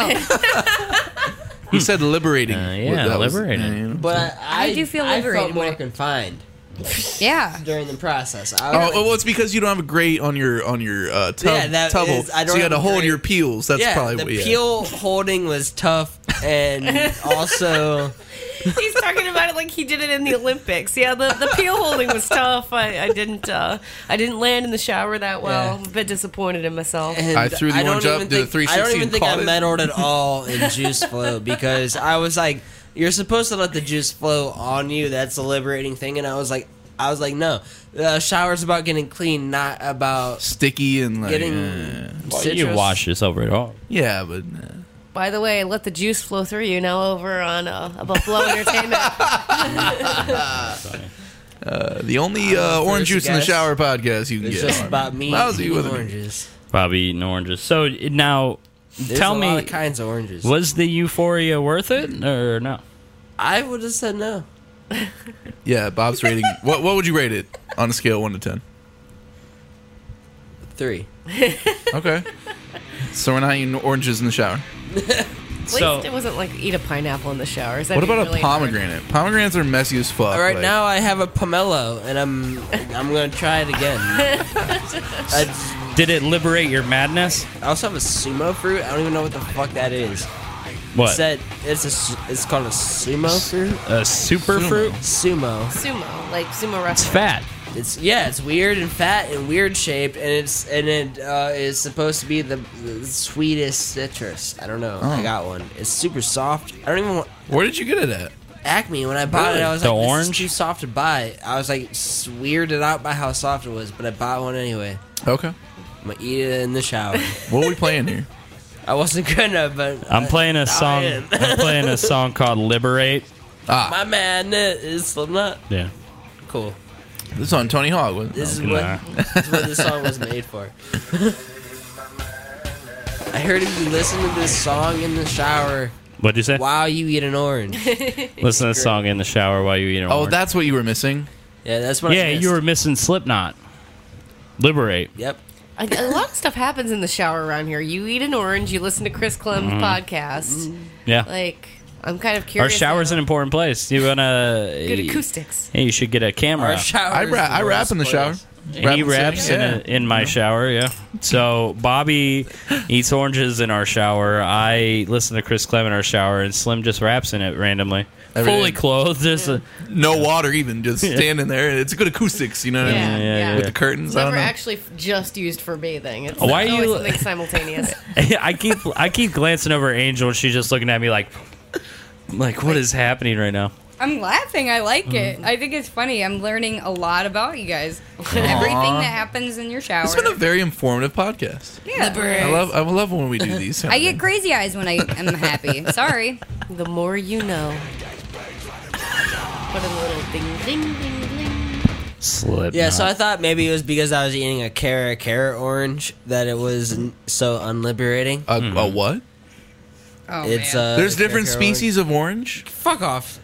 oh, He said liberating. Uh, yeah, That was- liberating. yeah, you know. But I, I, I do feel I liberated felt more when I- confined yeah. during the process. I Oh, was, oh, well, it's because you don't have a grate on your on your uh, tub, Yeah, that tubble, is- I don't so you have got to a hold grate. your peels. That's yeah, probably the what. Yeah. peel holding was tough, and also He's talking about it like he did it in the Olympics. Yeah, the, the peel holding was tough. I, I didn't uh, I didn't land in the shower that well. Yeah. I'm a bit disappointed in myself. And I threw the I don't orange up, even did a think- three I don't sixty even and think I caught it. meddled at all in juice flow because I was like, "You're supposed to let the juice flow on you. That's a liberating thing." And I was like, "I was like, no, the shower's about getting clean, not about Sticky and like. getting eh. Well, citrus." you wash this over it all. Yeah, but. eh. By the way, let the juice flow through you now over on uh, Above Flow Entertainment. Uh, the only uh, orange first juice in the guess. shower podcast you can It's get. just about me Lousy eating with it. oranges. Bobby eating oranges. So now, There's tell a me, lot of kinds of oranges. was the euphoria worth it or no? I would have said no. Yeah, Bob's rating. what what would you rate it on a scale of one to ten? Three. Okay. So we're not eating oranges in the shower. At So- least it wasn't like eat a pineapple in the shower. What about a pomegranate? Pomegranates are messy as fuck. All right, like- now I have a pomelo, and I'm I'm gonna try it again. I, Did it liberate your madness? I also have a sumo fruit. I don't even know what the fuck that is. What? It said it's a su- it's called a sumo fruit. A super fruit? Sumo. Sumo, like sumo It's wrestling. fat. It's yeah, it's weird and fat and weird shaped, and it's and it uh, is supposed to be the, the sweetest citrus. I don't know. I Oh. got one. It's super soft. I don't even want Where did you get it at? Acme. When I bought it, I was The like, orange? "This is too soft to buy." I was like s- weirded out by how soft it was, but I bought one anyway. Okay. I'm gonna eat it in the shower. What are we playing here? I wasn't gonna, but I'm playing a I song. am. I'm playing a song called "Liberate." Ah, My man is Slipknot. Yeah. Cool. this is on Tony Hawk. What- This is Nah. what this is what this song was made for. I heard if you listen to this song in the shower What'd you say? while you eat an orange. Listen to the song in the shower while you eat an Oh, orange. that's what you were missing. Yeah, that's what. I Yeah, missed. you were missing Slipknot. Liberate. Yep. A, a lot of stuff happens in the shower around here. You eat an orange, you listen to Chris Clem's podcast. Yeah. Like, I'm kind of Our curious. shower's now. an important place. You wanna? Good acoustics. Hey, you should get a camera. Our shower. I, ra- I rap in the shower. Rap He in the raps city. in, a, in my shower, yeah. So Bobby eats oranges in our shower. I listen to Chris Clem in our shower, and Slim just raps in it randomly, Every fully day. clothed. Just a, No water, even just standing there. It's good acoustics, you know what I Yeah, mean? yeah, yeah. yeah. With the curtains. It's I don't never know. actually f- just used for bathing. It's Why are always you- something simultaneous. I keep I keep glancing over at Angel, and she's just looking at me like, like what is happening right now? I'm laughing. I like Mm-hmm. it. I think it's funny. I'm learning a lot about you guys. Everything that happens in your shower. It's been a very informative podcast. yeah. I love I love when we do these. I get crazy eyes when I am happy. Sorry. The more you know. Put a little ding, ding, ding, ding. Slip. Yeah, so I thought maybe it was because I was eating a carrot carrot orange that it was n- so unliberating. a, Hmm. a what? Oh, It's man. uh, There's carrot different carrot orange. species of orange. Fuck off.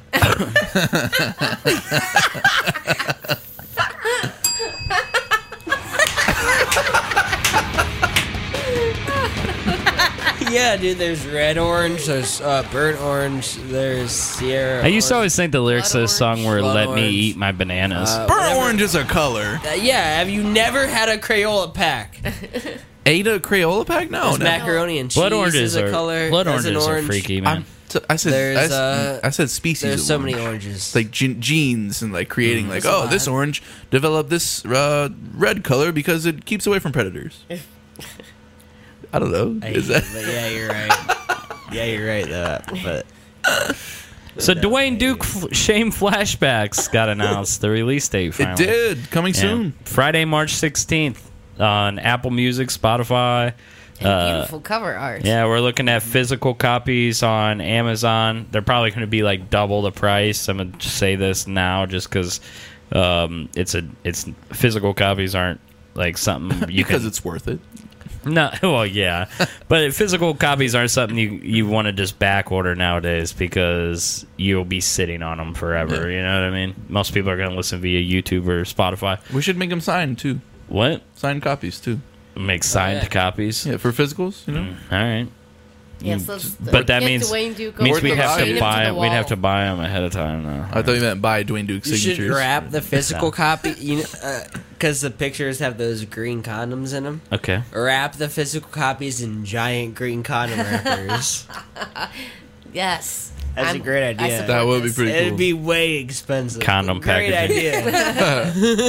Yeah, dude. There's red orange. There's uh, burnt orange. There's Sierra. I used to orange. always think the lyrics to this song were Blood "Let me orange. eat my bananas." Uh, Burnt whatever. orange is a color. Uh, yeah, have you never had a Crayola pack? Ate a Crayola pack? No, There's no. macaroni and cheese blood is oranges a are color. blood There's an oranges are orange. freaky, man. I'm t- I said There's, I, s- uh, I said species. There's of so orange. many oranges. It's like gen- genes and like creating like, There's a oh, this lot. orange developed this uh, red color because it keeps away from predators. I don't know. I Is hate that? it, but yeah, you're right. Yeah, you're right. Though, but So Dwayne Duke f- Shame Flashbacks got announced. The release date It finally. did coming Yeah. soon. Friday, March sixteenth on Apple Music, Spotify. And Uh, beautiful cover art. Yeah, we're looking at physical copies on Amazon. They're probably going to be like double the price. I'm going to say this now just because um, it's a it's physical copies aren't like something you Because can, it's worth it. no, well, yeah, but physical copies aren't something you you want to just back order nowadays because you'll be sitting on them forever. Yeah. You know what I mean? Most people are going to listen via YouTube or Spotify. We should make them signed too. What? Signed copies too. Make signed yeah. copies? Yeah, for physicals. You know. All right. Yes, let's But that get means Dwayne Duke means over we'd and have chain to him buy the them. We'd have wall. to buy them ahead of time. Though. I thought you meant buy Dwayne Duke you signatures. should wrap the physical copy, you because the pictures have those green condoms in them. Okay. Wrap the physical copies in giant green condom wrappers. Yes. That's I'm- a great I idea. support That would be this. pretty cool. It'd be way expensive. Condom Great packaging. idea.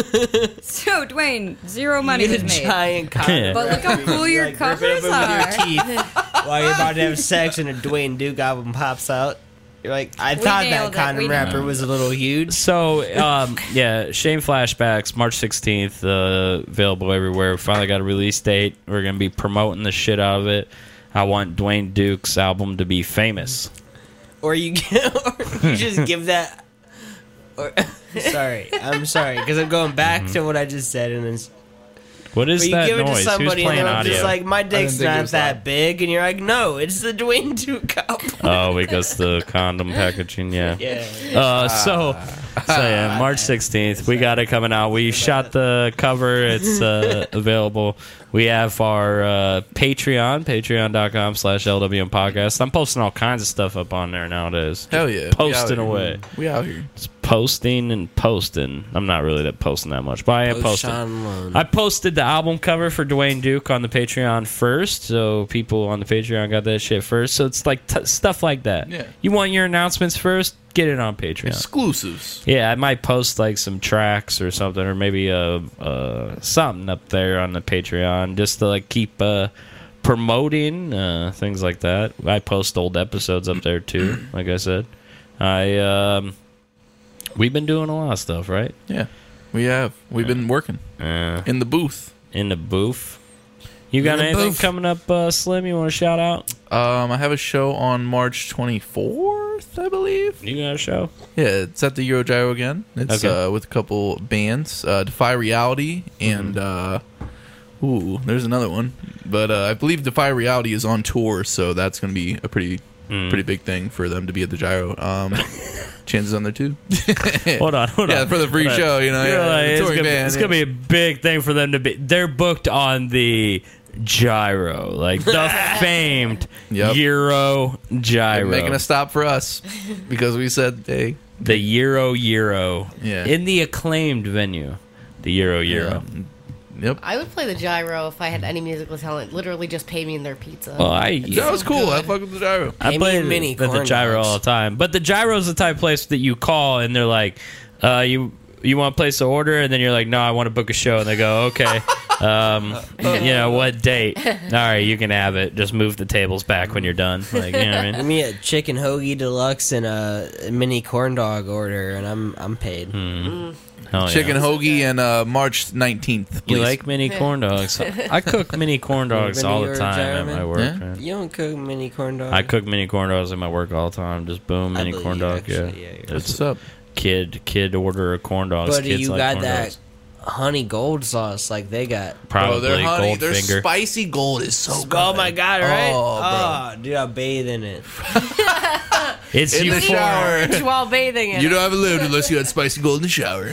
So, Dwayne, zero money You was get a made. giant condom. But look how cool your Like, rip it covers open are. with your teeth while you're about to have sex and a Dwayne Duke album pops out. You're like, I We thought that nailed it. condom We wrapper nailed it. was a little huge. So, um, yeah, Shame Flashbacks, March sixteenth, uh, available everywhere. We finally got a release date. We're going to be promoting the shit out of it. I want Dwayne Duke's album to be famous. Or you get, or you just give that. Or, sorry, I'm sorry because I'm going back to what I just said, and then What is or you that give it to noise? Who's somebody and playing they're audio? just like, my dick's think it not was that loud. big, and you're like, no, it's the Dwayne Duke album. Oh, because the condom packaging, yeah. Yeah. Uh, so, so yeah, March sixteenth, we got it coming out. We shot the cover. It's uh, available. We have our uh, Patreon, patreon.com slash LWM podcast. I'm posting all kinds of stuff up on there nowadays. Hell yeah. Posting We out away. here. We out here. It's posting and posting. I'm not really that posting that much, but I am Post posting. Sean Lone. I posted the album cover for Dwayne Duke on the Patreon first, so people on the Patreon got that shit first. So it's like t- stuff like that. Yeah. You want your announcements first? Get it on Patreon. Exclusives. Yeah, I might post like some tracks or something, or maybe uh, uh, something up there on the Patreon just to like keep uh, promoting uh, things like that. I post old episodes up there too. Like I said, I um, we've been doing a lot of stuff, right? Yeah. We have. We've been working Uh, in the booth. in the booth. You got In the anything booth. coming up, uh, Slim? You want to shout out? Um, I have a show on March twenty-fourth, I believe. You got a show? Yeah, it's at the Euro Gyro again. It's Okay. uh, with a couple bands, uh, Defy Reality, and uh, ooh, there's another one. But uh, I believe Defy Reality is on tour, so that's going to be a pretty, Mm. pretty big thing for them to be at the Gyro. Um, chances on there too. Hold on, hold yeah, on. for the free Hold on. show, you know. You're Yeah, like, the it's touring gonna, be, band, it's yeah. gonna be a big thing for them to be. They're booked on the Gyro, like the famed Yep. Euro Gyro. They're making a stop for us because we said, hey, the Euro Euro. Yeah. In the acclaimed venue, the Euro Euro. yeah. Yep. I would play the gyro if I had any musical talent. Literally, just pay me in their pizza. Well, I That was cool. I fuck with the Gyro. I Pay me play mini at the corn Gyro dogs. all the time, but the Gyro is the type of place that you call and they're like, uh, "You you want to place an order?" And then you're like, "No, I want to book a show." And they go, "Okay, um, you know what date? All right, you can have it. Just move the tables back when you're done." Like, you know what I Give mean? me a chicken hoagie deluxe and a mini corn dog order, and I'm I'm paid. Hmm. Hell yeah. Chicken hoagie and uh, March nineteenth. You Please. like mini corn dogs? I cook mini corn dogs Been to all the your time at Gyro, my man? work. Yeah? man. You don't cook mini corn dogs. I cook mini corn dogs at my work all the time. Just boom, I mini believe corn you, dog. actually, Yeah, yeah, you're What's it's up? kid kid order a corn dog. But Kids you like got corn that dogs. honey gold sauce like they got. Probably Bro, their honey, their Goldfinger. spicy gold is so good. Oh my god! Right? Oh, bro. Oh, dude, I bathe in it. It's In the euphoric. shower. While bathing in You it. don't have a lived unless you had spicy gold in the shower.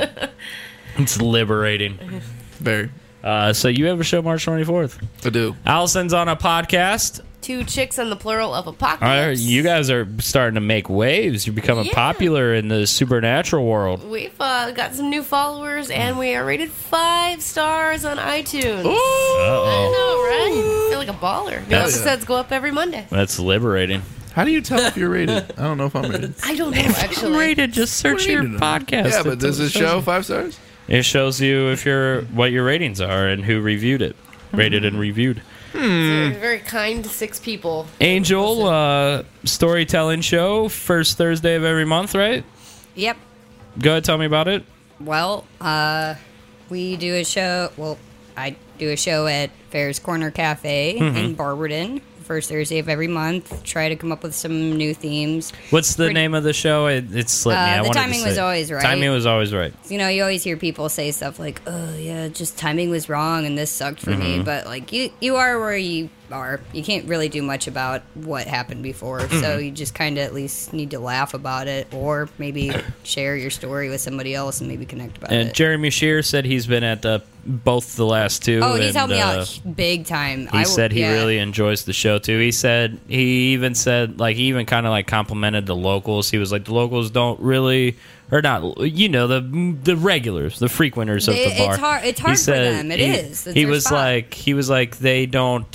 It's liberating. Very. Uh, so you have a show March twenty-fourth. I do. Allison's on a podcast. Two chicks in the plural of All apocalypse. right, you guys are starting to make waves. You're becoming Yeah. popular in the supernatural world. We've uh, got some new followers, and we are rated five stars on iTunes. Uh-oh. I know, right? I feel like a baller. New Hell yeah. episodes go up every Monday. That's liberating. How do you tell if you're rated? I don't know if I'm rated. I don't know, actually. Rated, just search your Rated. podcast. Yeah, but does it show five stars? It shows you if you're what your ratings are and who reviewed it, rated and reviewed. Very, very kind six people. Angel uh, storytelling show first Thursday of every month, right? Yep. Go ahead, tell me about it. Well, uh, we do a show. Well, I do a show at Fair's Corner Cafe Mm-hmm. in Barberton, first Thursday of every month. Try to come up with some new themes. What's the Pretty- name of the show? It, it slipped me. Uh, I the wanted to timing say was it. always right. Timing was always right. You know, you always hear people say stuff like, "Oh, yeah, just timing was wrong and this sucked for Mm-hmm. me." But like, you you are where you are. You can't really do much about what happened before, Mm-hmm. so you just kind of at least need to laugh about it, or maybe share your story with somebody else and maybe connect about And it. Jeremy Shear said he's been at uh, both the last two. Oh, he's and, helped me uh, out big time. He I w- said he yeah. really enjoys the show too. He said he even said like he even kind of like complimented the locals. He was like the locals don't really or not you know the the regulars, the frequenters of It- the bar. it's hard- it's He hard for said them. It he, is. It's he their was spot. like he was like they don't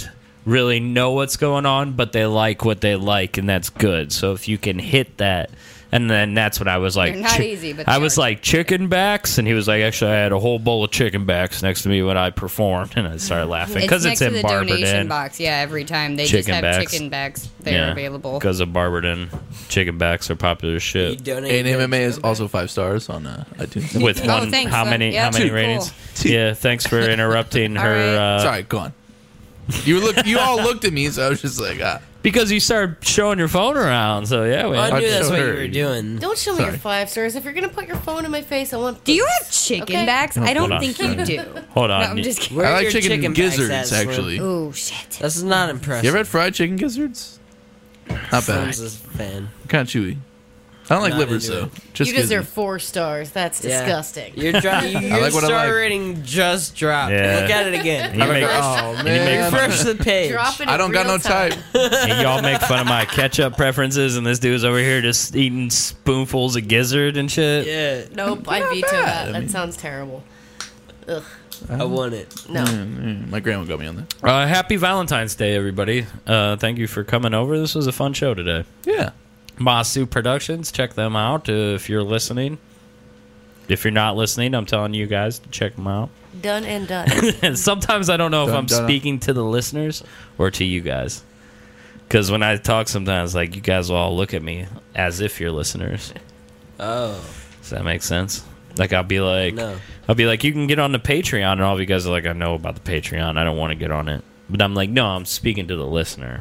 really know what's going on, but they like what they like, and that's good. So if you can hit that, and then that's what I was like. They're not chi- easy, but I they was are. like chicken backs, and he was like, actually, I had a whole bowl of chicken backs next to me when I performed, and I started laughing It's because next it's, to in the donation Barberton. box. Yeah, every time they Chicken just have backs. chicken backs there available. because of Barberton. Chicken backs are popular You shit. donate And your M M A is chicken also five stars on uh, iTunes. With Oh, one, thanks, how uh, many? yeah, how many cool. ratings? Yeah, thanks for interrupting All her. right. Uh, Sorry, go on. You look. You all looked at me, so I was just like, ah. Because you started showing your phone around, so yeah. We I I knew that's what you heard were you. doing. Don't show me Sorry. your five stars. If you're gonna put your phone in my face, I want. Do you boots. have chicken Okay. backs? I hold don't on. think you do. Hold on. No, I'm just kidding. Where I are like your chicken, chicken backs gizzards at, Slim? actually. You Oh shit! This is not impressive. ever had fried chicken gizzards? Not bad. Slim's a fan. Kind of chewy. I don't like Not livers into though. it. Just You deserve gizzards. four stars. That's Yeah. disgusting. Your, dro- your like what I star like. rating just dropped. Yeah. Look at it again. You make, Oh make man. fun Refresh the page. Drop it. I in don't got real no time. type. and y'all make fun of my ketchup preferences, and this dude's over here just eating spoonfuls of gizzard and shit. Yeah, Nope, I veto bad. that. I That mean- sounds terrible. Ugh, I want it. no. Mm, My grandma got me on that. Uh, happy Valentine's Day, everybody. Uh, thank you for coming over. This was a fun show today. Yeah. Masu Productions, check them out uh, if you're listening. If you're not listening, I'm telling you guys to check them out. Done and done. And sometimes I don't know if Dun, I'm dun. speaking to the listeners or to you guys. Because when I talk sometimes, like, you guys will all look at me as if you're listeners. Oh, Does that make sense? Like, I'll be like, no. I'll be like, you can get on the Patreon, and all of you guys are like, I know about the Patreon. I don't want to get on it. But I'm like, no, I'm speaking to the listener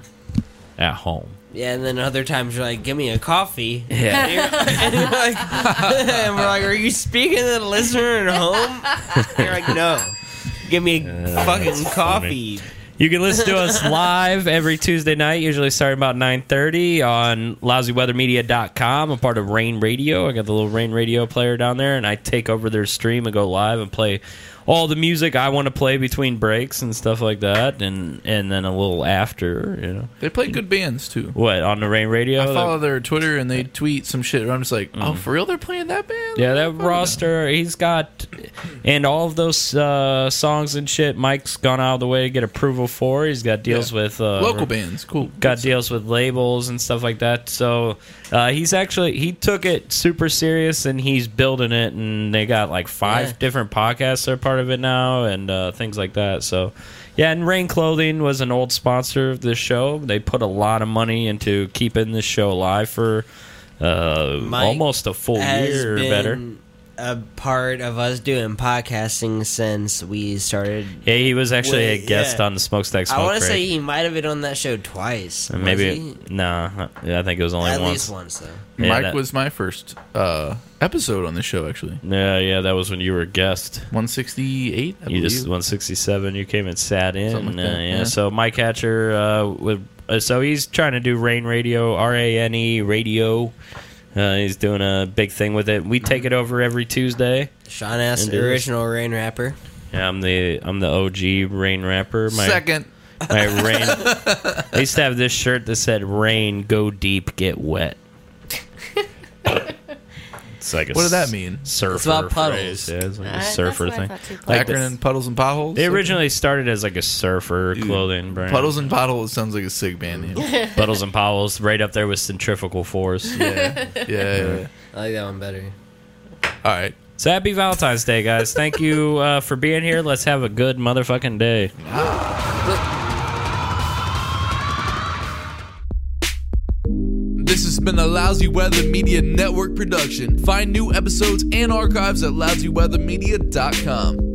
at home. Yeah, and then other times you're like, give me a coffee. Yeah. And, you're, and, you're like, and we're like, are you speaking to the listener at home? You're like, no. Give me a fucking coffee. You can listen to us live every Tuesday night, usually starting about nine thirty on lousy weather media dot com. I'm part of Rain Radio. I got the little Rain Radio player down there, and I take over their stream and go live and play all the music I want to play between breaks and stuff like that, and, and then a little after, you know. They play good bands too. What, on the Rain Radio? I follow their Twitter and they tweet some shit. And I'm just like, Mm. oh, for real? They're playing that band? Yeah, that I don't know. roster, he's got, and all of those uh, songs and shit, Mike's gone out of the way to get approval for. He's got deals Yeah. with uh, Local bands, cool. got deals with labels and stuff like that. So uh, he's actually he took it super serious and he's building it. And they got like five Yeah. different podcasts that are part of it now and uh, things like that. So yeah, and Rain Clothing was an old sponsor of this show. They put a lot of money into keeping this show alive for uh, Mike almost a full Has year or been better. a part of us doing podcasting since we started. Yeah, he was actually a Wait, guest yeah. on the Smokestack Smoke I want to Break. say he might have been on that show twice. And Was maybe he? no, yeah, I think it was only At once. least once though. Yeah, Mike that- was my first uh, episode on this show, actually. Yeah, yeah, that was when you were a guest. one sixty-eight, I You believe. just one sixty-seven. You came and sat in. Something like uh, that, yeah. yeah. So Mike Hatcher, uh, with uh, so he's trying to do Rain Radio, R A N E Radio. Uh, he's doing a big thing with it. We take it over every Tuesday. Sean S, And it is. original Rain rapper. Yeah, I'm the I'm the O G Rain rapper. My, Second. my Rain. I used to have this shirt that said "Rain, go deep, get wet." It's like a What did that s- mean? Surfer It's about puddles. phrase. Yeah, it's like Uh, a that's surfer what I thing. thought too. Like Akron the- and Puddles and Potholes? They originally started as like a surfer Dude, clothing brand. Puddles and Potholes sounds like a sick band name. Puddles and Powell's, right up there with Centrifugal Force. yeah. Yeah, yeah. I like that one better. All right. So happy Valentine's Day, guys. Thank you uh, for being here. Let's have a good motherfucking day. This has been a Lousy Weather Media Network production. Find new episodes and archives at lousy weather media dot com.